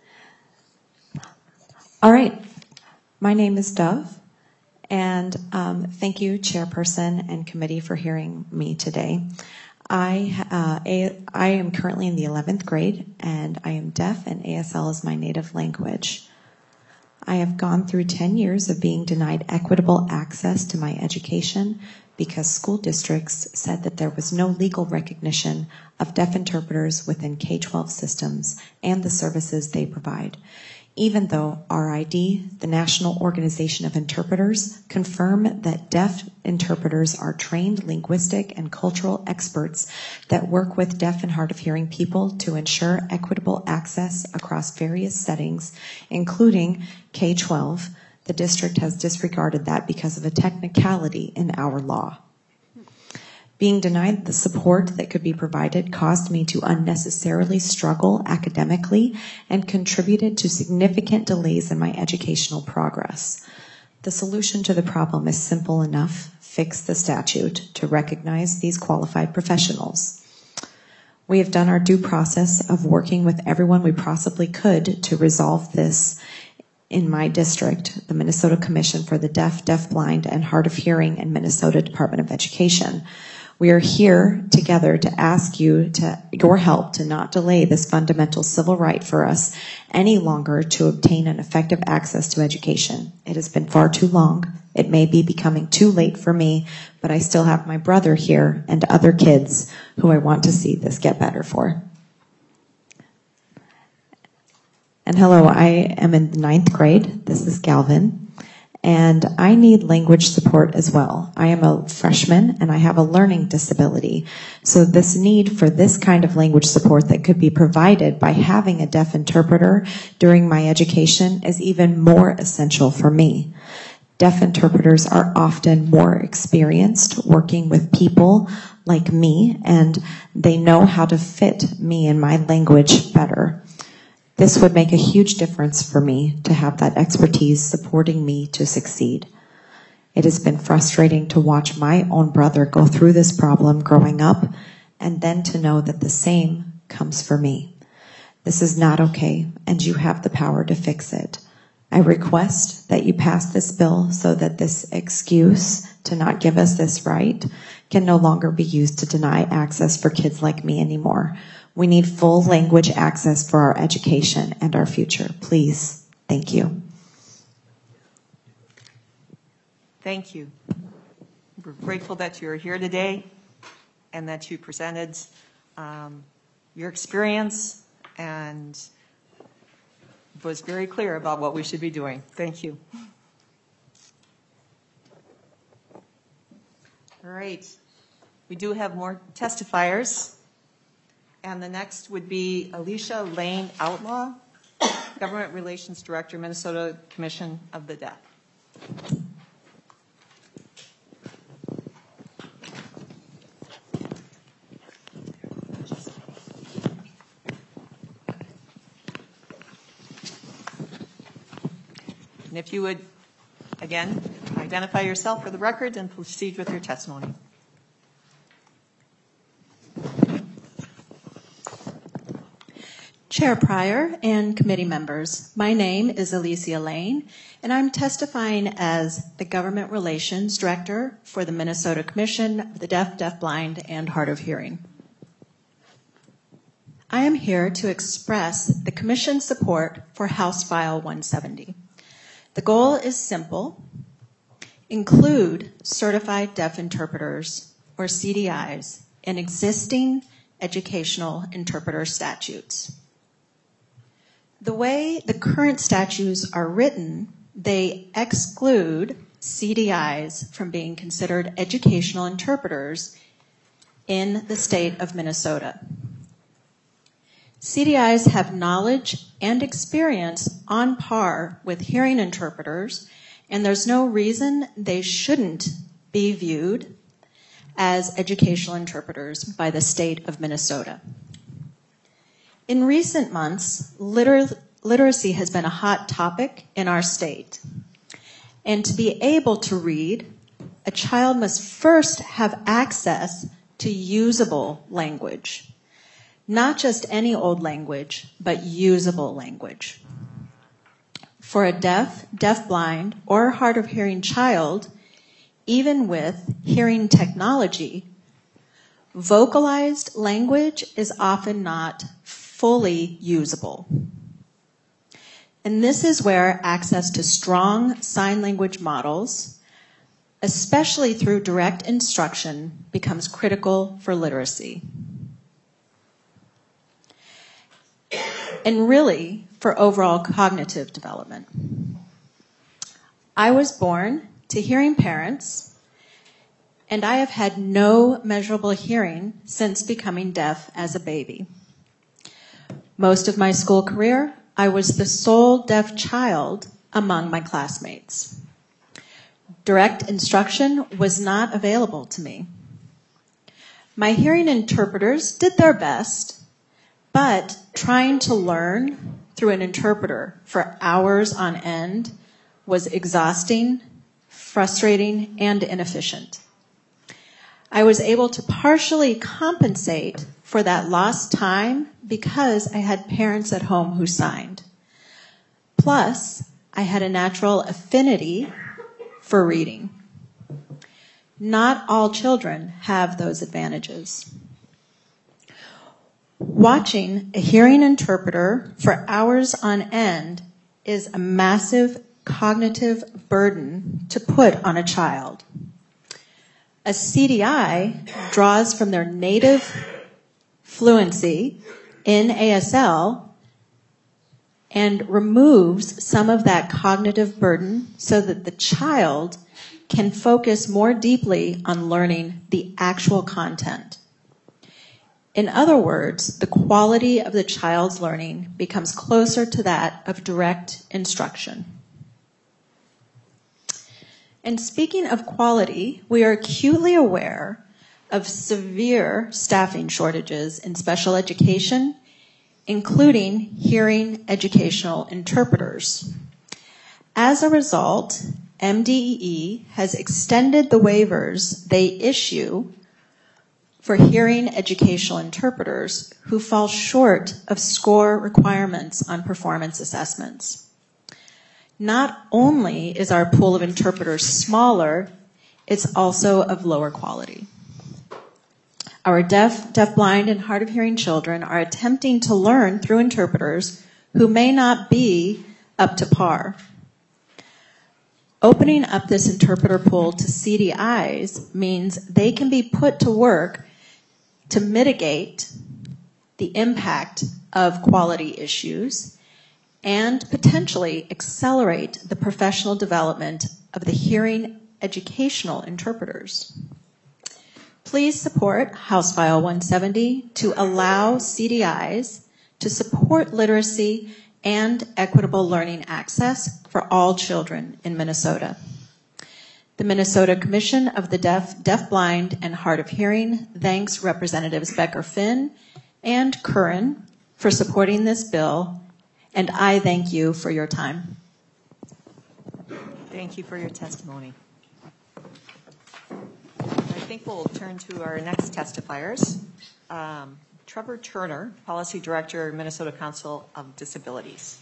All right. My name is Dove, and thank you, Chairperson and Committee, for hearing me today. I am currently in the 11th grade, and I am deaf, and ASL is my native language. I have gone through 10 years of being denied equitable access to my education because school districts said that there was no legal recognition of deaf interpreters within K-12 systems and the services they provide. even though RID, the National Organization of Interpreters, confirm that deaf interpreters are trained linguistic and cultural experts that work with deaf and hard of hearing people to ensure equitable access across various settings, including K-12. The district has disregarded that because of a technicality in our law. Being denied the support that could be provided caused me to unnecessarily struggle academically and contributed to significant delays in my educational progress. The solution to the problem is simple enough: fix the statute to recognize these qualified professionals. We have done our due process of working with everyone we possibly could to resolve this in my district, the Minnesota Commission for the Deaf, Deafblind, and Hard of Hearing in Minnesota Department of Education. We are here together to ask your help to not delay this fundamental civil right for us any longer to obtain an effective access to education. It has been far too long. It may be becoming too late for me, but I still have my brother here and other kids who I want to see this get better for. And hello, I am in the 9th grade. This is Galvin. And I need language support as well. I am a freshman and I have a learning disability. So this need for this kind of language support that could be provided by having a deaf interpreter during my education is even more essential for me. Deaf interpreters are often more experienced working with people like me, and they know how to fit me and my language better. This would make a huge difference for me to have that expertise supporting me to succeed. It has been frustrating to watch my own brother go through this problem growing up, and then to know that the same comes for me. This is not okay, and you have the power to fix it. I request that you pass this bill so that this excuse to not give us this right can no longer be used to deny access for kids like me anymore. We need full language access for our education and our future. Please. Thank you. Thank you. We're grateful that you're here today and that you presented your experience and was very clear about what we should be doing. Thank you. All right. We do have more testifiers. And the next would be Alicia Lane Outlaw, Government Relations Director, Minnesota Commission of the Deaf. And if you would, again, identify yourself for the record and proceed with your testimony. Chair Pryor and committee members, my name is Alicia Lane, and I'm testifying as the Government Relations Director for the Minnesota Commission of the Deaf, Deafblind, and Hard of Hearing. I am here to express the Commission's support for House File 170. The goal is simple: include certified deaf interpreters, or CDIs, in existing educational interpreter statutes. The way the current statutes are written, they exclude CDIs from being considered educational interpreters in the state of Minnesota. CDIs have knowledge and experience on par with hearing interpreters, and there's no reason they shouldn't be viewed as educational interpreters by the state of Minnesota. In recent months, literacy has been a hot topic in our state. And to be able to read, a child must first have access to usable language. Not just any old language, but usable language. For a deaf, deafblind, or hard of hearing child, even with hearing technology, vocalized language is often not fully usable. And this is where access to strong sign language models, especially through direct instruction, becomes critical for literacy. and really for overall cognitive development. I was born to hearing parents, and I have had no measurable hearing since becoming deaf as a baby. Most of my school career, I was the sole deaf child among my classmates. Direct instruction was not available to me. My hearing interpreters did their best, but trying to learn through an interpreter for hours on end was exhausting, frustrating, and inefficient. I was able to partially compensate for that lost time because I had parents at home who signed. Plus, I had a natural affinity for reading. Not all children have those advantages. Watching a hearing interpreter for hours on end is a massive cognitive burden to put on a child. A CDI draws from their native fluency in ASL and removes some of that cognitive burden so that the child can focus more deeply on learning the actual content. In other words, the quality of the child's learning becomes closer to that of direct instruction. And speaking of quality, we are acutely aware of severe staffing shortages in special education, including hearing educational interpreters. As a result, MDEE has extended the waivers they issue for hearing educational interpreters who fall short of score requirements on performance assessments. Not only is our pool of interpreters smaller, it's also of lower quality. Our deaf, deafblind, and hard of hearing children are attempting to learn through interpreters who may not be up to par. Opening up this interpreter pool to CDIs means they can be put to work to mitigate the impact of quality issues and potentially accelerate the professional development of the hearing educational interpreters. Please support House File 170 to allow CDIs to support literacy and equitable learning access for all children in Minnesota. The Minnesota Commission of the Deaf, Deafblind, and Hard of Hearing thanks Representatives Becker-Finn and Curran for supporting this bill, and I thank you for your time. Thank you for your testimony. I think we'll turn to our next testifiers. Trevor Turner, Policy Director, Minnesota Council of Disabilities.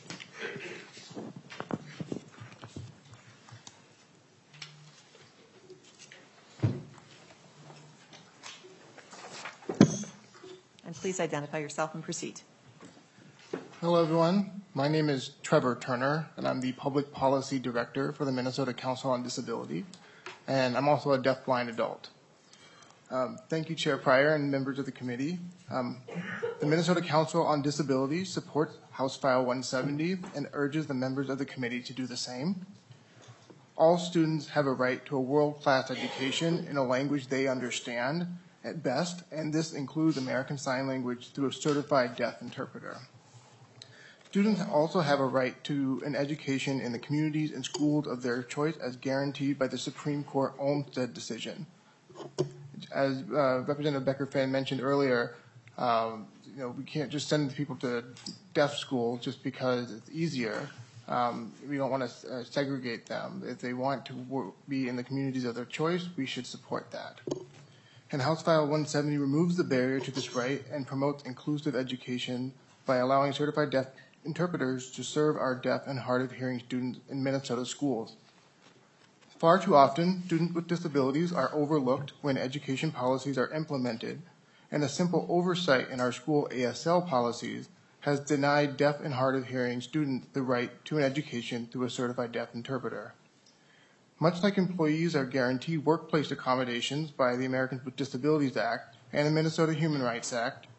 And please identify yourself and proceed. Hello, everyone. My name is Trevor Turner, and I'm the Public Policy Director for the Minnesota Council on Disability, and I'm also a deafblind adult. Thank you, Chair Pryor and members of the committee. The Minnesota Council on Disability supports House File 170 and urges the members of the committee to do the same. All students have a right to a world-class education in a language they understand at best, and this includes American Sign Language through a certified deaf interpreter. Students also have a right to an education in the communities and schools of their choice as guaranteed by the Supreme Court Olmstead decision. As Representative Becker-Finn mentioned earlier, we can't just send people to deaf school just because it's easier. We don't want to segregate them. If they want to be in the communities of their choice, we should support that. And House File 170 removes the barrier to this right and promotes inclusive education by allowing certified deaf interpreters to serve our deaf and hard of hearing students in Minnesota schools. Far too often, students with disabilities are overlooked when education policies are implemented, and a simple oversight in our school ASL policies has denied deaf and hard of hearing students the right to an education through a certified deaf interpreter. Much like employees are guaranteed workplace accommodations by the Americans with Disabilities Act and the Minnesota Human Rights Act,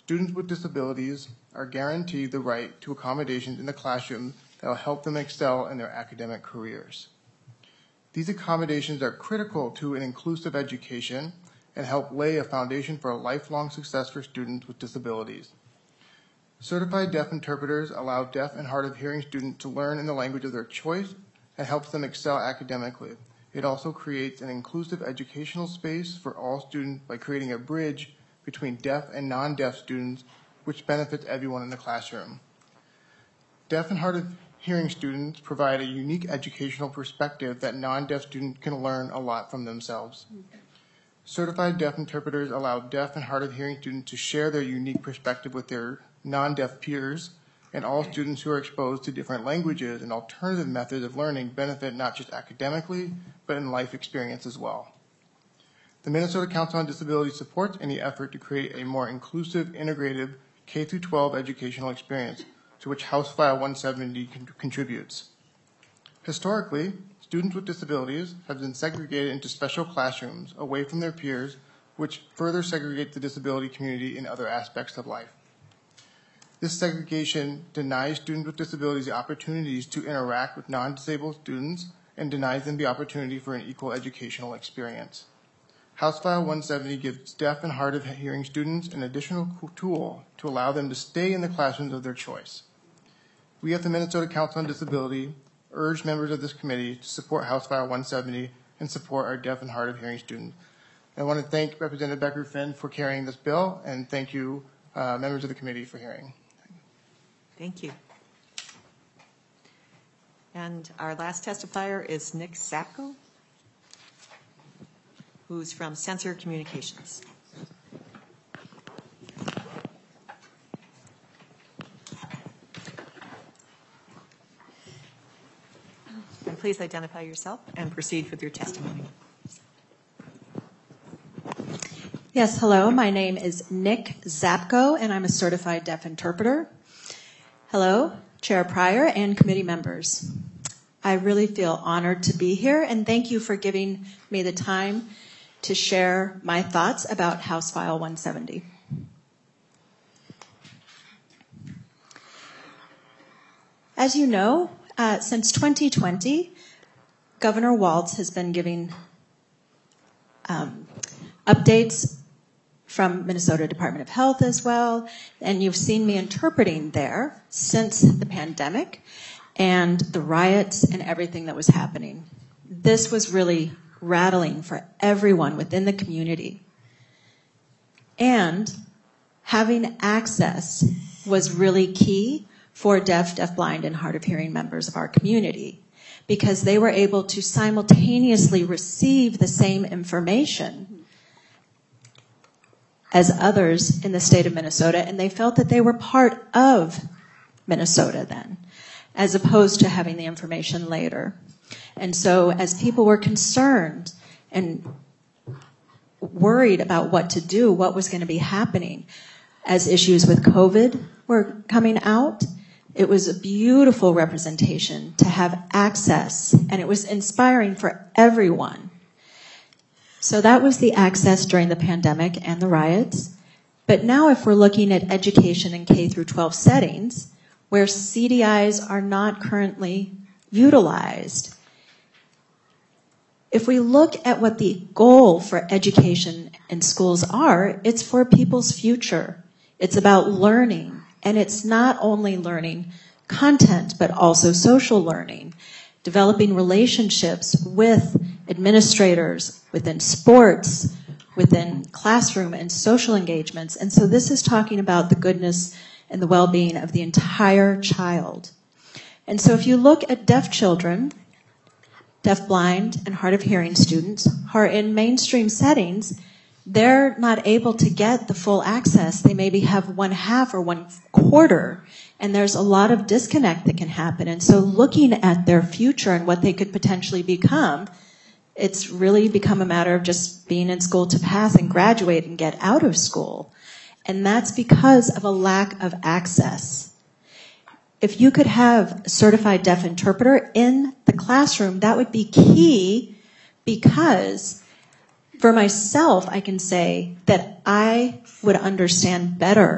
students with disabilities are guaranteed the right to accommodations in the classroom that will help them excel in their academic careers. These accommodations are critical to an inclusive education and help lay a foundation for a lifelong success for students with disabilities. Certified deaf interpreters allow deaf and hard of hearing students to learn in the language of their choice and helps them excel academically. It also creates an inclusive educational space for all students by creating a bridge between deaf and non-deaf students, which benefits everyone in the classroom. Deaf and hard of hearing students provide a unique educational perspective that non-deaf students can learn a lot from themselves. Certified deaf interpreters allow deaf and hard of hearing students to share their unique perspective with their non-deaf peers, and all students who are exposed to different languages and alternative methods of learning benefit not just academically, but in life experience as well. The Minnesota Council on Disability supports any effort to create a more inclusive, integrative K-12 educational experience, to which House File 170 contributes. Historically, students with disabilities have been segregated into special classrooms away from their peers, which further segregate the disability community in other aspects of life. This segregation denies students with disabilities the opportunities to interact with non-disabled students and denies them the opportunity for an equal educational experience. House File 170 gives deaf and hard of hearing students an additional tool to allow them to stay in the classrooms of their choice. We at the Minnesota Council on Disability urge members of this committee to support House File 170 and support our deaf and hard of hearing students. I want to thank Representative Becker-Finn for carrying this bill, and thank you, members of the committee, for hearing. Thank you. And our last testifier is Nick Sapko, who's from Sensor Communications. And please identify yourself and proceed with your testimony. Yes, hello. My name is Nick Zapko, and I'm a certified deaf interpreter. Hello, Chair Pryor and committee members. I really feel honored to be here, and thank you for giving me the time to share my thoughts about House File 170. As you know, since 2020, Governor Walz has been giving updates from Minnesota Department of Health as well, and you've seen me interpreting there since the pandemic and the riots and everything that was happening. This was really rattling for everyone within the community. And having access was really key for deaf, deafblind, and hard of hearing members of our community, because they were able to simultaneously receive the same information as others in the state of Minnesota, and they felt that they were part of Minnesota then, as opposed to having the information later. And so as people were concerned and worried about what to do, what was going to be happening, as issues with COVID were coming out, it was a beautiful representation to have access, and it was inspiring for everyone. So that was the access during the pandemic and the riots. But now if we're looking at education in K-12 settings, where CDIs are not currently utilized, if we look at what the goal for education in schools are, it's for people's future. It's about learning, and it's not only learning content, but also social learning, developing relationships with administrators, within sports, within classroom and social engagements. And so this is talking about the goodness and the well-being of the entire child. And so if you look at deaf children, deaf-blind, and hard of hearing students who are in mainstream settings, they're not able to get the full access. They maybe have 1/2 or 1/4, and there's a lot of disconnect that can happen. And so looking at their future and what they could potentially become, it's really become a matter of just being in school to pass and graduate and get out of school. And that's because of a lack of access. If you could have a certified deaf interpreter in the classroom, that would be key, because for myself, I can say that I would understand better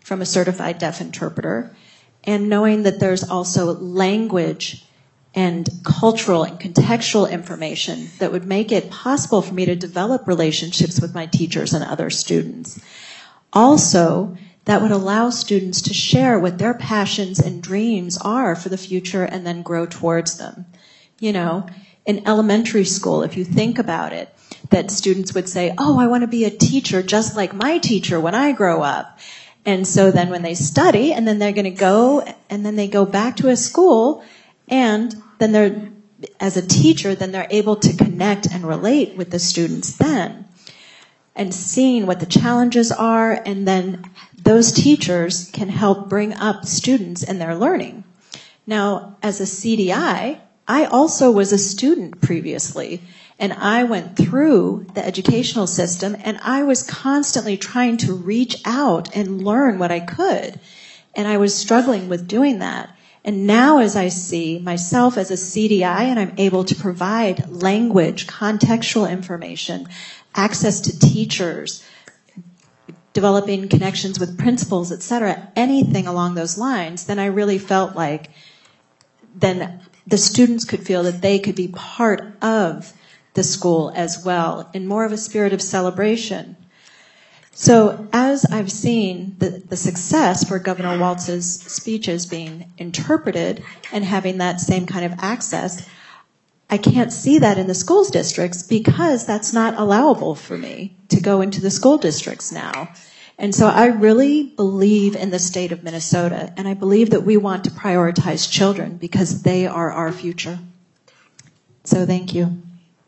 from a certified deaf interpreter, and knowing that there's also language and cultural and contextual information that would make it possible for me to develop relationships with my teachers and other students. Also, that would allow students to share what their passions and dreams are for the future and then grow towards them. You know, in elementary school, if you think about it, that students would say, oh, I want to be a teacher just like my teacher when I grow up. And so then when they study, and then they're going to go, and then they go back to a school, and then they're, as a teacher, then they're able to connect and relate with the students then. And seeing what the challenges are, and then those teachers can help bring up students in their learning. Now, as a CDI, I also was a student previously, and I went through the educational system, and I was constantly trying to reach out and learn what I could. And I was struggling with doing that. And now as I see myself as a CDI and I'm able to provide language, contextual information, access to teachers, developing connections with principals, et cetera, anything along those lines, then I really felt like then the students could feel that they could be part of the school as well, in more of a spirit of celebration. So as I've seen the success for Governor Walz's speeches being interpreted and having that same kind of access, I can't see that in the schools districts because that's not allowable for me to go into the school districts now. And so I really believe in the state of Minnesota, and I believe that we want to prioritize children because they are our future. So thank you.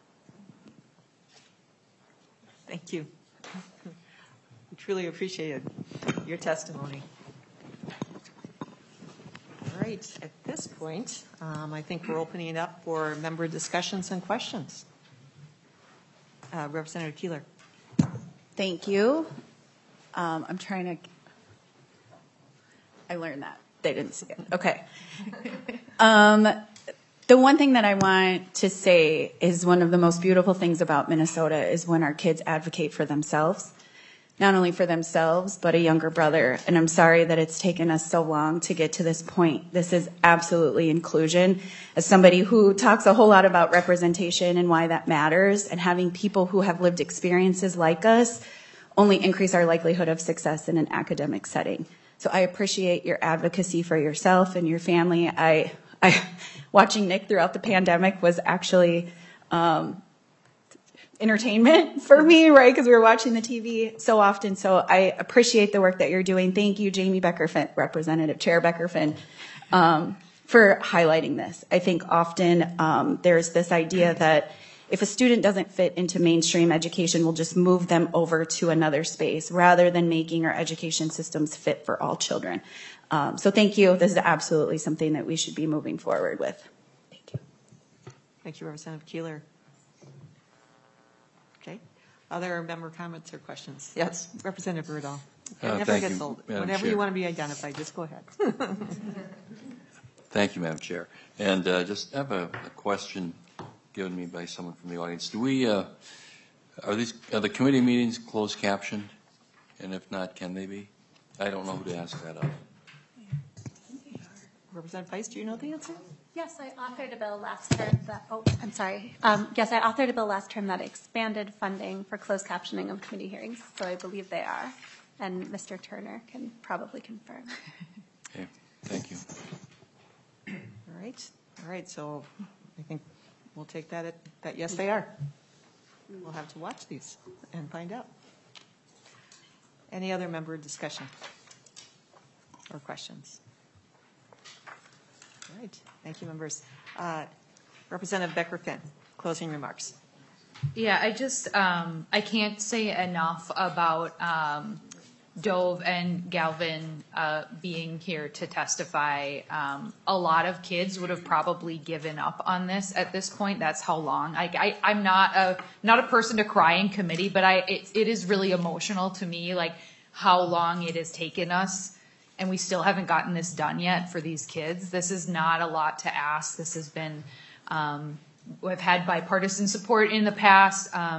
Thank you. We truly appreciated your testimony. All right, at this point, I think we're opening it up for member discussions and questions. Representative Keeler. Thank you. I'm trying to, I learned that. They didn't see it. Okay. The one thing that I want to say is one of the most beautiful things about Minnesota is when our kids advocate for themselves, not only for themselves, but a younger brother. And I'm sorry that it's taken us so long to get to this point. This is absolutely inclusion. As somebody who talks a whole lot about representation and why that matters, and having people who have lived experiences like us only increase our likelihood of success in an academic setting. So I appreciate your advocacy for yourself and your family. I watching Nick throughout the pandemic was actually entertainment for me, right? Because we were watching the TV so often. So I appreciate the work that you're doing. Thank you, Jamie Becker-Finn, Representative Chair Becker-Finn, for highlighting this. I think often there's this idea that if a student doesn't fit into mainstream education, we'll just move them over to another space rather than making our education systems fit for all children. So thank you. This is absolutely something that we should be moving forward with. Thank you. Thank you, Representative Keeler. Okay. Other member comments or questions? Yes, Representative Rudahl. It never gets old. Whenever you want to be identified, just go ahead. Thank you, Madam Chair. And just have a question given me by someone from the audience. Do we, are the committee meetings closed captioned? And if not, can they be? I don't know who to ask that of. Representative Weiss, do you know the answer? Yes, I authored a bill last term that, I'm sorry. Yes, I authored a bill last term that expanded funding for closed captioning of committee hearings, so I believe they are. And Mr. Turner can probably confirm. Okay, thank you. All right, so I think we'll take that yes, they are. We'll have to watch these and find out. Any other member discussion or questions? All right, thank you, members. Representative Becker-Finn, closing remarks. Yeah, I just, I can't say enough about Dove and Galvin being here to testify. A lot of kids would have probably given up on this at this point. That's how long. I'm not a person to cry in committee, but it is really emotional to me, like how long it has taken us, and we still haven't gotten this done yet for these kids. This is not a lot to ask. This has been, we've had bipartisan support in the past.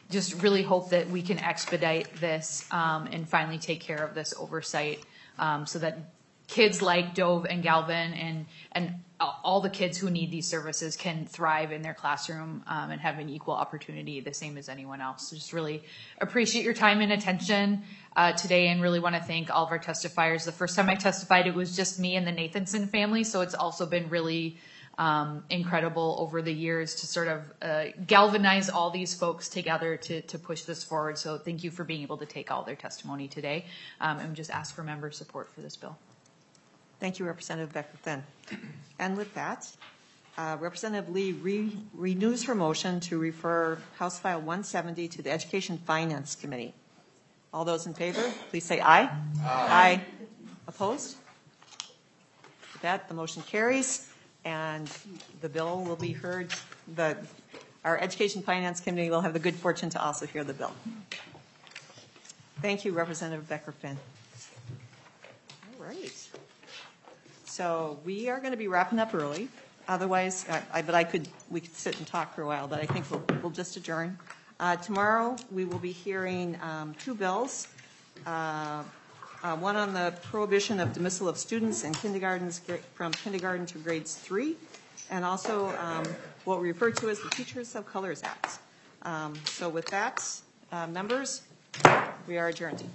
just really hope that we can expedite this and finally take care of this oversight so that kids like Dove and Galvin and all the kids who need these services can thrive in their classroom and have an equal opportunity, the same as anyone else. So just really appreciate your time and attention today, and really want to thank all of our testifiers. The first time I testified, it was just me and the Nathanson family, so it's also been really incredible over the years to sort of galvanize all these folks together to push this forward. So thank you for being able to take all their testimony today, and just ask for member support for this bill. Thank you, Representative Becker-Finn. And with that, Representative Lee renews her motion to refer House File 170 to the Education Finance Committee. All those in favor, please say aye. Aye. Opposed? With that, the motion carries, and the bill will be heard. Our Education Finance Committee will have the good fortune to also hear the bill. Thank you, Representative Becker-Finn. All right. So we are going to be wrapping up early. Otherwise, we could sit and talk for a while, but I think we'll just adjourn. Tomorrow we will be hearing two bills. One on the prohibition of dismissal of students in kindergartens from kindergarten to grades 3, and also what we refer to as the Teachers of Colors Act. So with that, members, we are adjourned.